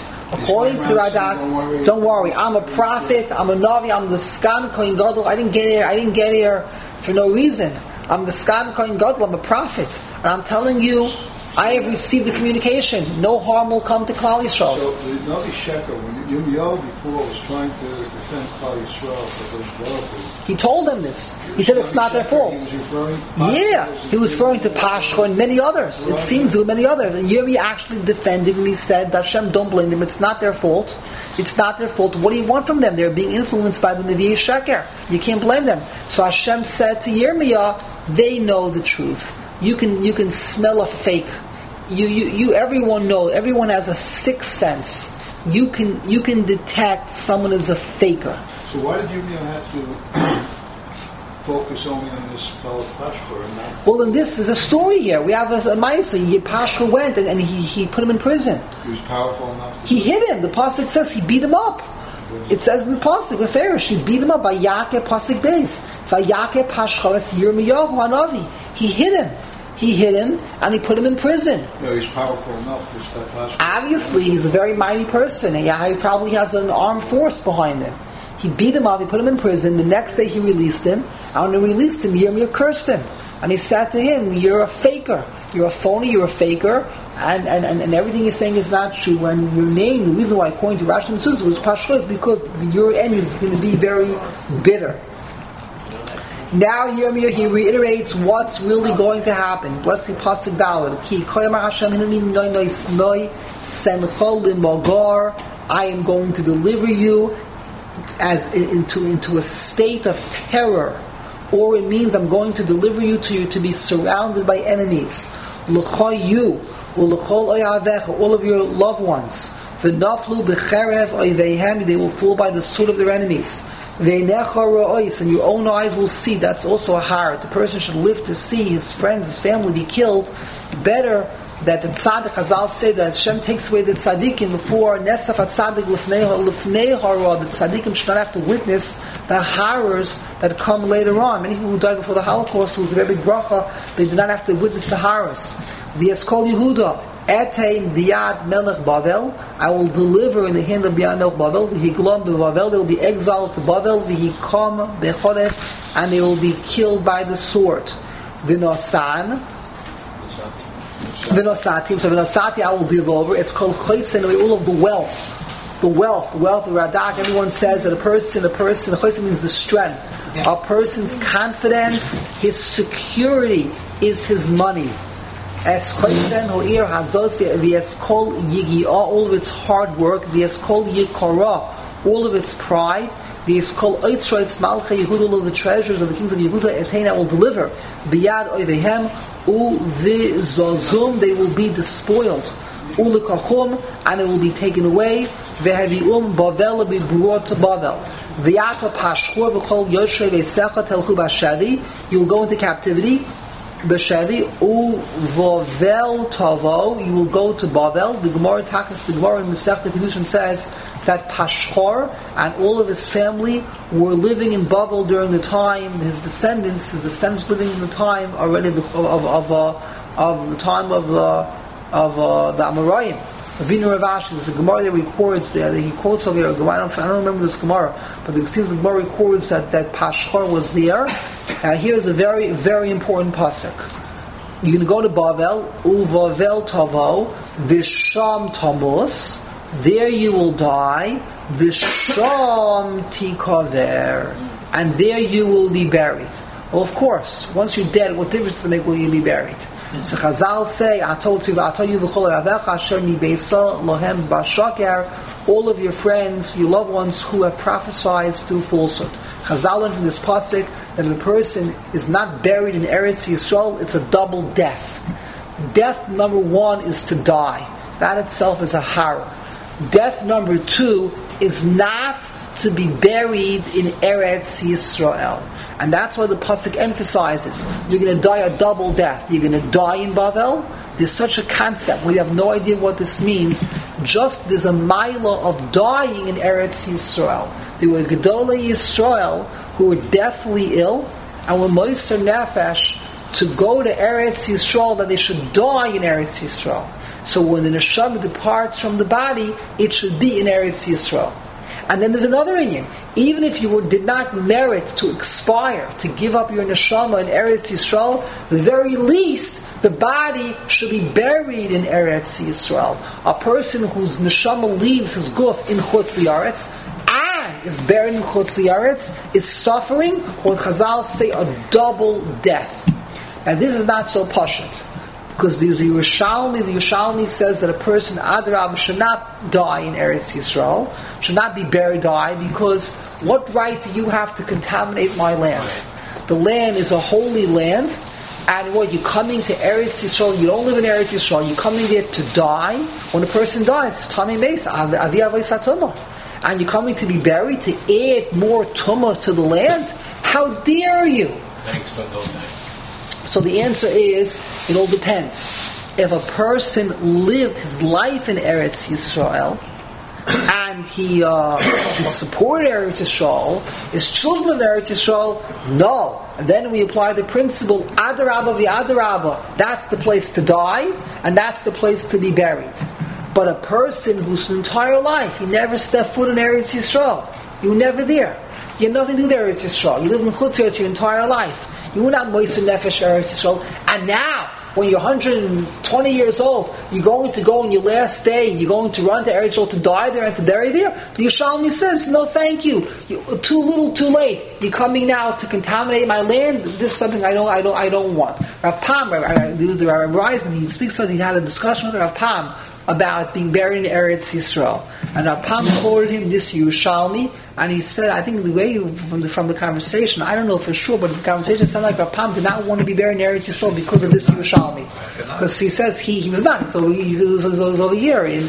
don't worry. I'm a prophet. I'm a Navi. I'm the Skan Kohen Gadol. I didn't get here for no reason. I'm the Skan Kohen Gadol. I'm a prophet, and I'm telling you, I have received the communication. No harm will come to Klal Yisrael. So the Navi Sheker, when Yirmiyahu before was trying to defend Klal Yisrael for those Baruch, he told them this. He said it's not their fault. He was referring to Pashko and many others. Right. It seems there were many others. And Yirmi actually defended him. He said, Hashem, don't blame them. It's not their fault. It's not their fault. What do you want from them? They're being influenced by the Nevi'ei Sheker. You can't blame them. So Hashem said to Yirmiyah, they know the truth. You can smell a fake. Everyone knows. Everyone has a sixth sense. you can detect someone as a faker. So why did Yirmiyahu have to focus only on this fellow Pashur and not? Well, then this is a story here. We have a Maisa. Pashur went and he put him in prison. He was powerful enough. He hit him. The pasuk says he beat him up. It says in the pasuk with Pharaoh, she beat him up by Yake pasuk base. Vayake Pashcharas Yirmiyahu Hanavi. He hit him, and he put him in prison. No, he's powerful enough. Obviously, he's a very mighty person, and he probably has an armed force behind him. He beat him up, he put him in prison. The next day he released him, and when he released him, Yirmiyahu cursed him. And he said to him, you're a faker, you're a phony, you're a faker, and everything you're saying is not true. And your name, the reason why, according to Rashi and Susa, was Pashur, is because your end is going to be very bitter. Now Yirmiyahu, he reiterates what's really going to happen. Let's see Pasuk Daled. Ki koyamar Hashem hineni noi senchol l'magar. I am going to deliver you as into a state of terror, or it means I'm going to deliver you to be surrounded by enemies. L'chol you, u'l'chol oyavecha, all of your loved ones. V'naflu b'cherev oyveihem, they will fall by the sword of their enemies. And your own eyes will see. That's also a heart. The person should live to see his friends, his family be killed. Better that the tzaddik, Chazal say that Hashem takes away the tzaddikim before nesaf at tzaddik lifnei hara. The tzaddikim should not have to witness the horrors that come later on. Many people who died before the Holocaust, who was a very big bracha, they did not have to witness the horrors. The Eskol Yehuda. Etein biyad melech Bavel, I will deliver in the hand of biyad melech Bavel. V'higlam beBavel, they will be exiled to Bavel. V'hikam bechoref, and they will be killed by the sword. V'nosati, so v'nosati I will give over. It's called chaysen, all of the wealth, the Radak. Everyone says that a person. Chaysen means the strength. A person's confidence, his security is his money. As chaysen ho'ir hazos v'eskol yigia, all of its hard work, v'eskol yikara, all of its pride, v'eskol oitzroitz malcha Yehuda, all of the treasures of the kings of Yehuda, etain I will deliver, biyad oivehem u'v'zazum, they will be despoiled, u'likachum, and it will be taken away, v'havi'um bavel, will be brought to Bavel. V'yata pashchur v'chol yoshe v'secha telchu b'shavi, you will go into captivity. B'shavi u'vovel tavo, you will go to Bavel. The Gemara in Masechta Kedushin says that Pashchor and all of his family were living in Bavel during the time. His descendants living in the time already of the time of the Amoraim. Avinu Ravashi, there's a Gemara that records that he quotes over here. I don't remember this Gemara, but it seems the Gemara records that Pashchor was there. Here's a very, very important pasuk. You're going to go to Bavel, uvavel tavo, v'sham tamus. There you will die. V'sham tikaver, and there you will be buried. Well, of course, once you're dead, what difference does it make will you be buried? So Chazal say, all of your friends, your loved ones who have prophesied through falsehood. Chazal learned from this pasuk that if a person is not buried in Eretz Yisrael, it's a double death. Death number one is to die. That itself is a horror. Death number two is not to be buried in Eretz Yisrael. And that's why the pasuk emphasizes, you're going to die a double death. You're going to die in Bavel. There's such a concept. We have no idea what this means. Just there's a milah of dying in Eretz Yisrael. There were Gedolei Yisrael who were deathly ill and were moiser nefesh to go to Eretz Yisrael, that they should die in Eretz Yisrael. So when the neshama departs from the body, it should be in Eretz Yisrael. And then there's another inyan. Even if you did not merit to expire, to give up your neshama in Eretz Yisrael, the very least, the body should be buried in Eretz Yisrael. A person whose neshama leaves his guf in Chutz Li'aretz and is buried in Chutz Li'aretz is suffering what Chazal say a double death. And this is not so pashut. Because the Yerushalmi says that a person, Adrab, should not die in Eretz Yisrael, should not be buried, because what right do you have to contaminate my land? The land is a holy land, And what, you're coming to Eretz Yisrael, you don't live in Eretz Yisrael, you're coming there to die. When a person dies, it's Tamei Meisa, Avi Avos HaTumah. And you're coming to be buried to add more Tumah to the land? How dare you? Thanks, but no thanks. So the answer is, it all depends. If a person lived his life in Eretz Yisrael, and he supported Eretz Yisrael, his children of Eretz Yisrael, no. And then we apply the principle, Adarabba v'Adarabba, that's the place to die, and that's the place to be buried. But a person whose entire life, he never stepped foot in Eretz Yisrael, you were never there. You had nothing to do with Eretz Yisrael. You lived in Chutz Eretz your entire life. You were not Moisei Nefesh Eretz Yisrael. And now, when you're 120 years old, you're going to go on your last day, you're going to run to Eretz Yisrael to die there and to bury there? The Yerushalmi says, no thank you. You're too little, too late. You're coming now to contaminate my land. This is something I don't want. Rav Pam, the Rabbi Reisman, he speaks about, he had a discussion with Rav Pam about being buried in Eretz Yisrael. And Rav Pam quoted him this Yerushalmi, and he said, I think the way from the conversation, I don't know for sure, but the conversation sounded like Rav Pam did not want to be buried in Eretz Yisrael because of this Yerushalmi. Because he says he was not. So he was over here in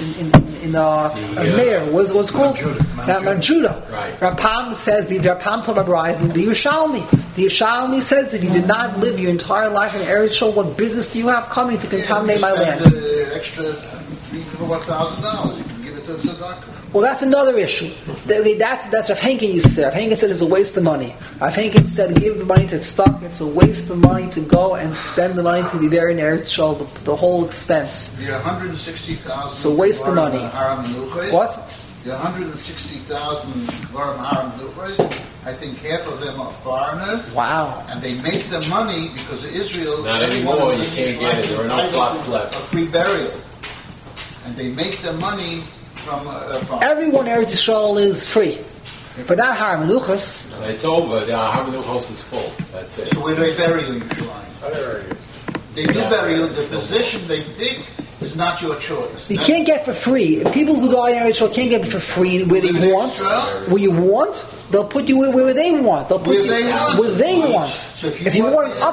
Meir. What's called? Judah. Right. Rav Pam says, Rav Pam told Rabbi Reisman, the Yerushalmi. The Yerushalmi says, if you did not live your entire life in Eretz Yisrael, what business do you have coming to contaminate my land? Extra $1,000. You can give it to the tzedakah. Well, that's another issue. That's Rav Henkin used to say. Rav Henkin said it's a waste of money. Rav Henkin said give the money to stock. It's a waste of money to go and spend the money to be buried in Eretz Yisrael, the whole expense. The 160,000. It's a waste of money. What? The 160,000 Dvarim Haram Menuchos, I think half of them are foreigners. Wow. And they make the money because of Israel. Not anymore, you can't get it. There are no plots left. A free burial. And they make the money from everyone in Eretz Yisrael is free. But not Har Menuchos. It's over. The Har Menuchos is full. That's it. So where do they bury you in Yerushalayim? They do bury you. The position they pick is not your choice. You can't get for free. People who die in Eretz Yisrael can't get for free where they want. Where you want, they'll put you where they want. They'll put you where they want. So if you want an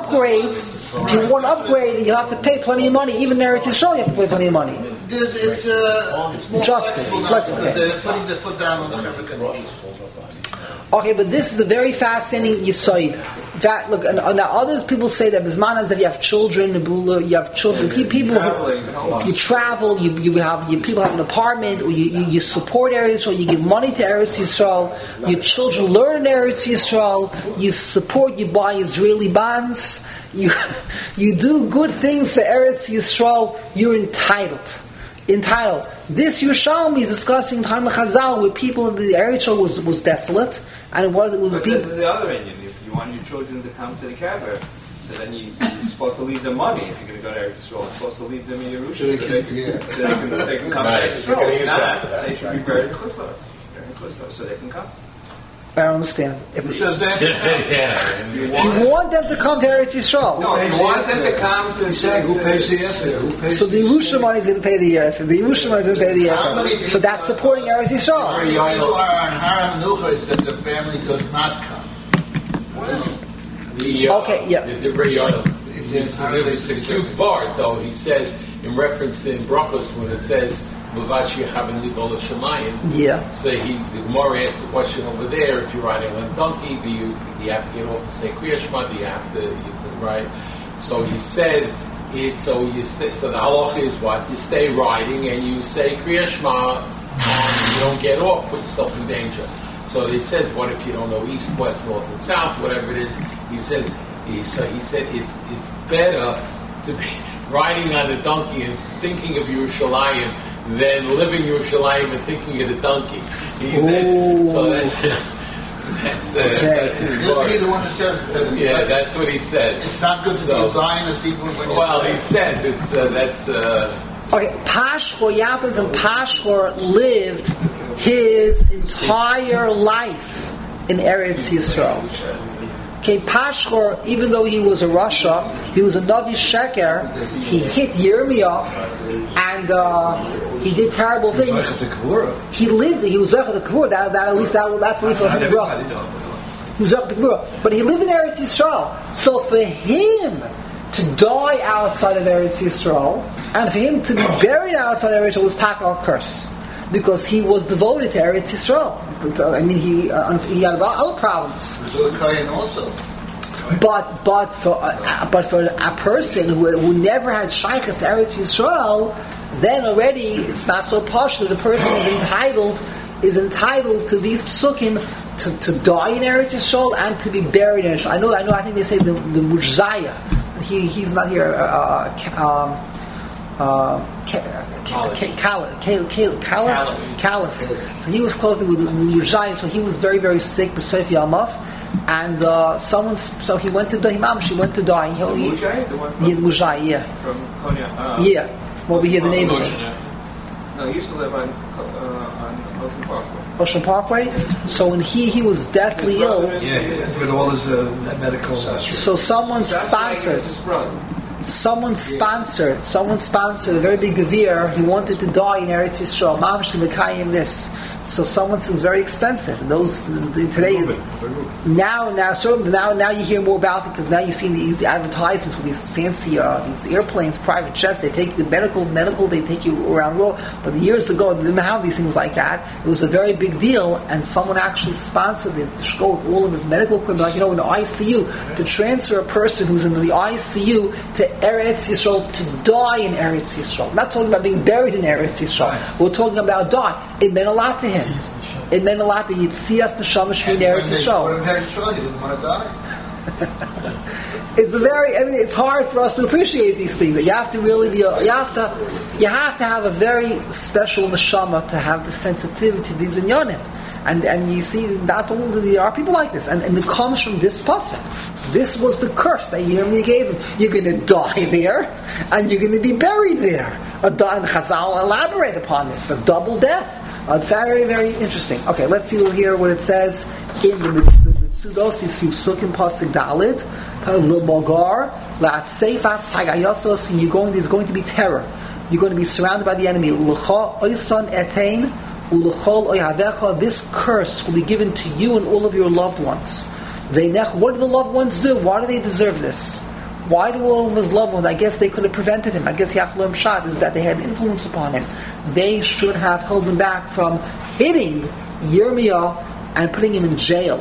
upgrade, you have to pay plenty of money. Even in Eretz Yisrael, you have to pay plenty of money. It's more flexible. They're putting their foot down on the American. Okay, but this is a very fascinating yisoid. That look, and now others people say that bisman as if you have children, people you travel, people have an apartment, or you support Eretz Yisrael, you give money to Eretz Yisrael, your children learn Eretz Yisrael, you buy Israeli bonds, you do good things for Eretz Yisrael, you're entitled. This Yerushalmi is discussing time of Chazal where people in the Eretz Yisrael was desolate, and it was But this is the other Indian. If you want your children to come to the Kever, so then you're supposed to leave them money. If you're going to go to Eretz Yisrael, you're supposed to leave them in Yerushalayim so they can come to Eretz Yisrael. If not, they should be buried in Chutz, so they can come. I don't understand. Who says that? You want them to come to Eretz Yisrael. No, you want them to come to... Who pays the effort? So the Yerusha money is going to pay the effort. The Yerusha money is going to pay the effort. So that's supporting Eretz Yisrael. How many people are on Haram Menuchos that the family does not come? It's a cute part, though. He says, in reference to Brachos, when it says, yeah. So the Gemara asked the question over there: if you're riding on a donkey, do you have to get off and say Kriya Shema? Do you have to right? So he said So the halacha is what? You stay riding and you say Kriya Shema. You don't get off, put yourself in danger. So he says, what if you don't know east, west, north, and south, whatever it is? He said it's better to be riding on a donkey and thinking of Yerushalayim than living Yerushalayim and thinking of the donkey. He said, so that's He's the one who says that it's that's what he said. It's not good to be a Zionist people. Well, he says it's that's. Okay, Pashur Yafes and Pashur lived his entire life in Eretz Yisrael. Okay, Pashur, even though he was a Rasha, he was a Navi Sheker. He hit Yirmiyah, and he did terrible things. He lived. He was Zechah the Kavur. That's at least for him. He was Zechah the Kavur. But he lived in Eretz Yisrael. So for him to die outside of Eretz Yisrael, and for him to be buried outside of Eretz Yisrael was takal curse, because he was devoted to Eretz Yisrael. I mean, he had other problems. Also. But for a person who never had shaykhs to Eretz Yisrael, then already it's not so posh that the person is entitled to these psukim to die in Eretz Yisrael and to be buried in Eretz Yisrael. I think they say the Mujzaya. He's not here. Callus. So he was close with Mujzaya. So he was very, very sick. B'Seif Yamav. And so he went to die. She went to die. Mujzaya, yeah. From Konya. Yeah. What we hear the name of it. No, he used to live on Ocean Parkway. Ocean Parkway. So when he was deathly ill. Yeah, with all his medical. So someone sponsored a very big gevir. He wanted to die in Eretz Yisrael. Mamash to Mekayim this. So someone says very expensive. And those today now you hear more about it because now you see these advertisements with these fancy these airplanes, private jets. They take you medical. They take you around the world. But years ago they didn't have these things like that. It was a very big deal, and someone actually sponsored it to go with all of his medical equipment, like in the ICU, to transfer a person who's in the ICU to Eretz Yisrael to die in Eretz Yisrael. Not talking about being buried in Eretz Yisrael. We're talking about die. It meant a lot to him. It meant a lot that you'd see us neshama shmi Eretz Yisrael. He didn't want to die. It's hard for us to appreciate these things. You have to really be. You have to have a very special neshama to have the sensitivity to these inyanim. And you see, not only there are people like this, and it comes from this pasuk. This was the curse that Yirmiyah gave him. You're going to die there, and you're going to be buried there. And Chazal elaborate upon this: a double death. Very, very interesting. Okay, let's see here what it says in the Mitzudos. These few psukim pasuk Dalid, L'Mogar, LaSeifas Hagayosos. There's going to be terror. You're going to be surrounded by the enemy. L'cha oison etein u'l'chol oyavecha. This curse will be given to you and all of your loved ones. What do the loved ones do? Why do they deserve this? Why do all of his loved ones? I guess they could have prevented him. I guess Yachloim Shad is that they had influence upon him. They should have held him back from hitting Yirmiyah and putting him in jail.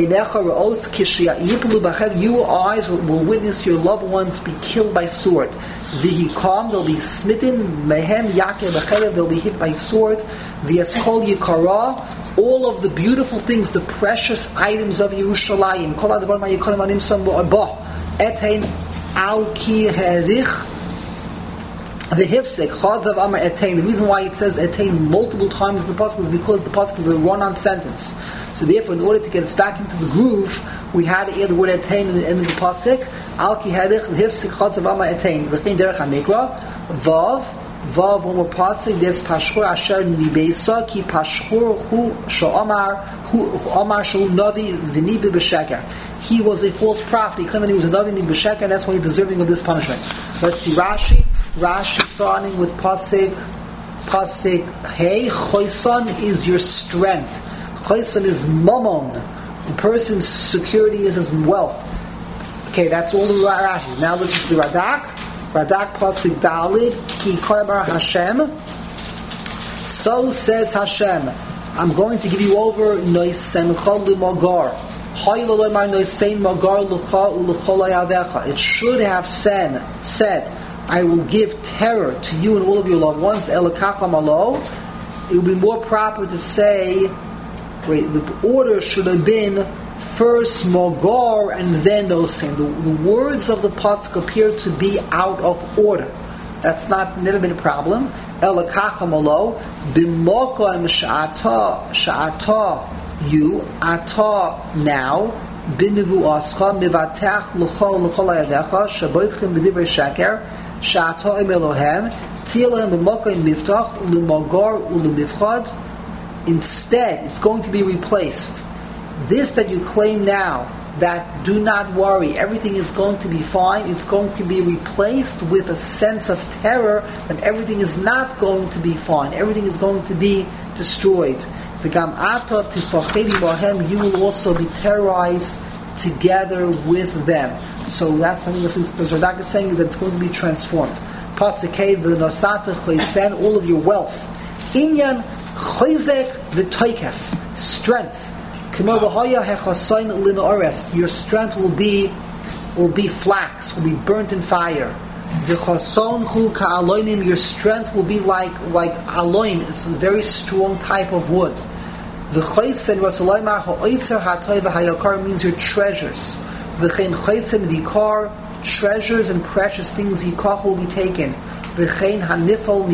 Your eyes will witness your loved ones be killed by sword. V'hikam, they'll be smitten. Mehem yakev b'cherev, they'll be hit by sword. V'yaskol yikara, all of the beautiful things, the precious items of Yerushalayim. Kol advar ma'yikolim animsam bo'abah. Etein al ki herich. The hifsek chazav amar etein. The reason why it says etein multiple times in the pasuk is because the pasuk is a run-on sentence. So therefore, in order to get us back into the groove, we had to add the word etein in the end of the pasuk. Al ki herich the hifsek chazav amar etein. V'chein derech hamikra vav when we're pasuk there's pashur asher nibeisa ki pashur hu sha'amar hu amar shu navi v'nibe b'sheker. He was a false prophet. He claimed that he was a navi v'nibe b'sheker, and that's why he's deserving of this punishment. Let's see Rashi starting with pasuk hey, choison is your strength. Choison is mammon. The person's security is his wealth. Okay, that's all the Rashis. Now let's just do Radak pasuk Dalid ki koybar Hashem. So says Hashem, I'm going to give you over noisencha l'magar. It should have said, I will give terror to you and all of your loved ones. It would be more proper to say, the order should have been first Mogar and then Nosen. The words of the pasuk appear to be out of order. That's never been a problem. Elakachamalo b'mokom sha'ata you ata now b'nevu ascha mivatach l'chol ayavecha shaboitchem b'divrei sheker sha'ata im Elohem tielem b'mokom miftach u'l'mogar u'l'mifchad. Instead, it's going to be replaced. This that you claim now, that do not worry, everything is going to be fine, it's going to be replaced with a sense of terror that everything is not going to be fine, everything is going to be destroyed. You will also be terrorized together with them. So that's something the Radak is saying, that it's going to be transformed. Pasukei v'nosata choysen, all of your wealth. Inyan choyzek v'toykef, strength. K'mo v'haya hechasoin lino'ores, your strength will be flax, will be burnt in fire. V'chason hu ka'aloinim, your strength will be like aloin, it's a very strong type of wood. V'choysen Rasulaymar ha'oitzer ha'toy v'hayakar means your treasures. V'chein choysen v'ikar, treasures and precious things yikach will be taken. V'chein hanifal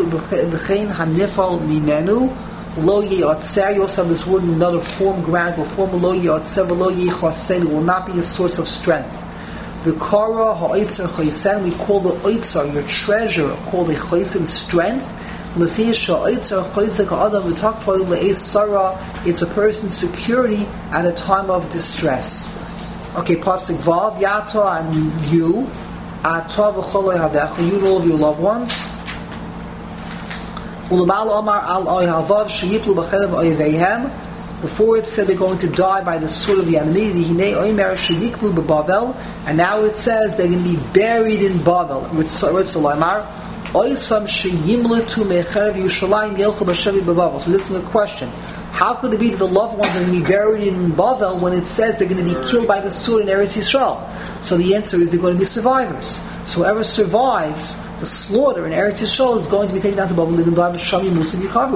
mimenu lo yi'otzer. You also have this word in another form, grammatical form, lo yi'otzer v'lo yi'chasen, will not be a source of strength. The kara ha'oitzer choysen, we call the oitzer, your treasure, called a choysen, strength. It's a person's security at a time of distress. Okay, pasuk vav yato, and you, ata v'cholei havecha, you and all of your loved ones. Ulamal omar al oyhavav sheyiplu b'cherev oyveihem. Before it said they're going to die by the sword of the enemy. V'hinei oimer sheyikmu b'Bavel, and now it says they're going to be buried in Bavel. Ritzolaymar. So this is a question. How could it be that the loved ones are going to be buried in Bavel when it says they're going to be killed by the sword in Eretz Yisrael? So the answer is they're going to be survivors. So whoever survives the slaughter in Eretz Yisrael is going to be taken down to Bavel, live and die with Shami Musa Yikavu.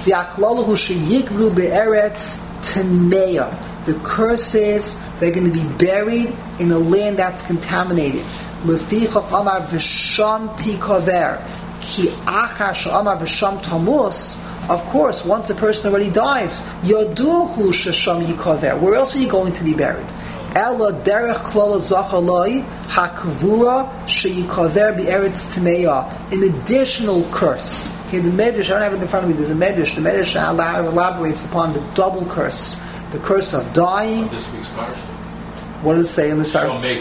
The curse is they're going to be buried in a land that's contaminated. Lefichach amar v'sham tikaver ki achar she'amar v'sham tamus. Of course, once a person already dies, yaduchu shesham yikaver. Where else are you going to be buried? Ela derech klala zachaloi hakvura sheyikaver be'eretz tameya. An additional curse. Okay, the Medrash, I don't have it in front of me. There's a Medrash. The Medrash elaborates upon the double curse, the curse of dying. This week's parsha. What does it say in this parasha? It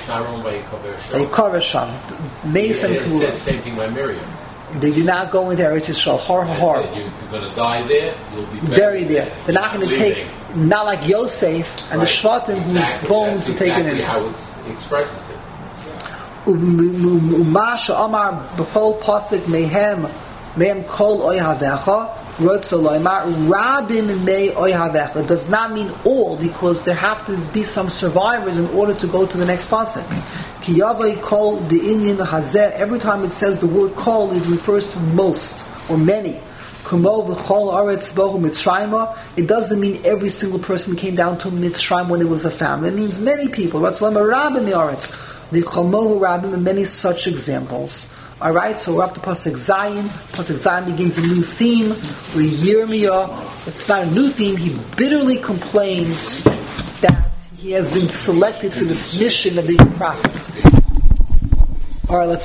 says same thing by Miriam. They do not go into Eretz Yisrael. Har. You're going to die there. You'll be buried there. They're not going to take, not like Yosef and the Shvatim whose bones are taken in. How it expresses it. Umasha Amar b'chol pasuk mehem kol oyhavecha. It does not mean all, because there have to be some survivors in order to go to the next pasuk. Every time it says the word kol, it refers to most or many. It doesn't mean every single person came down to Mitzrayim when there was a famine. It means many people. Many such examples. Alright, so we're up to Pasuk Zayin. Pasuk Zayin begins a new theme, where Yirmiyah, it's not a new theme, he bitterly complains that he has been selected for this mission of being a prophet. Alright, let's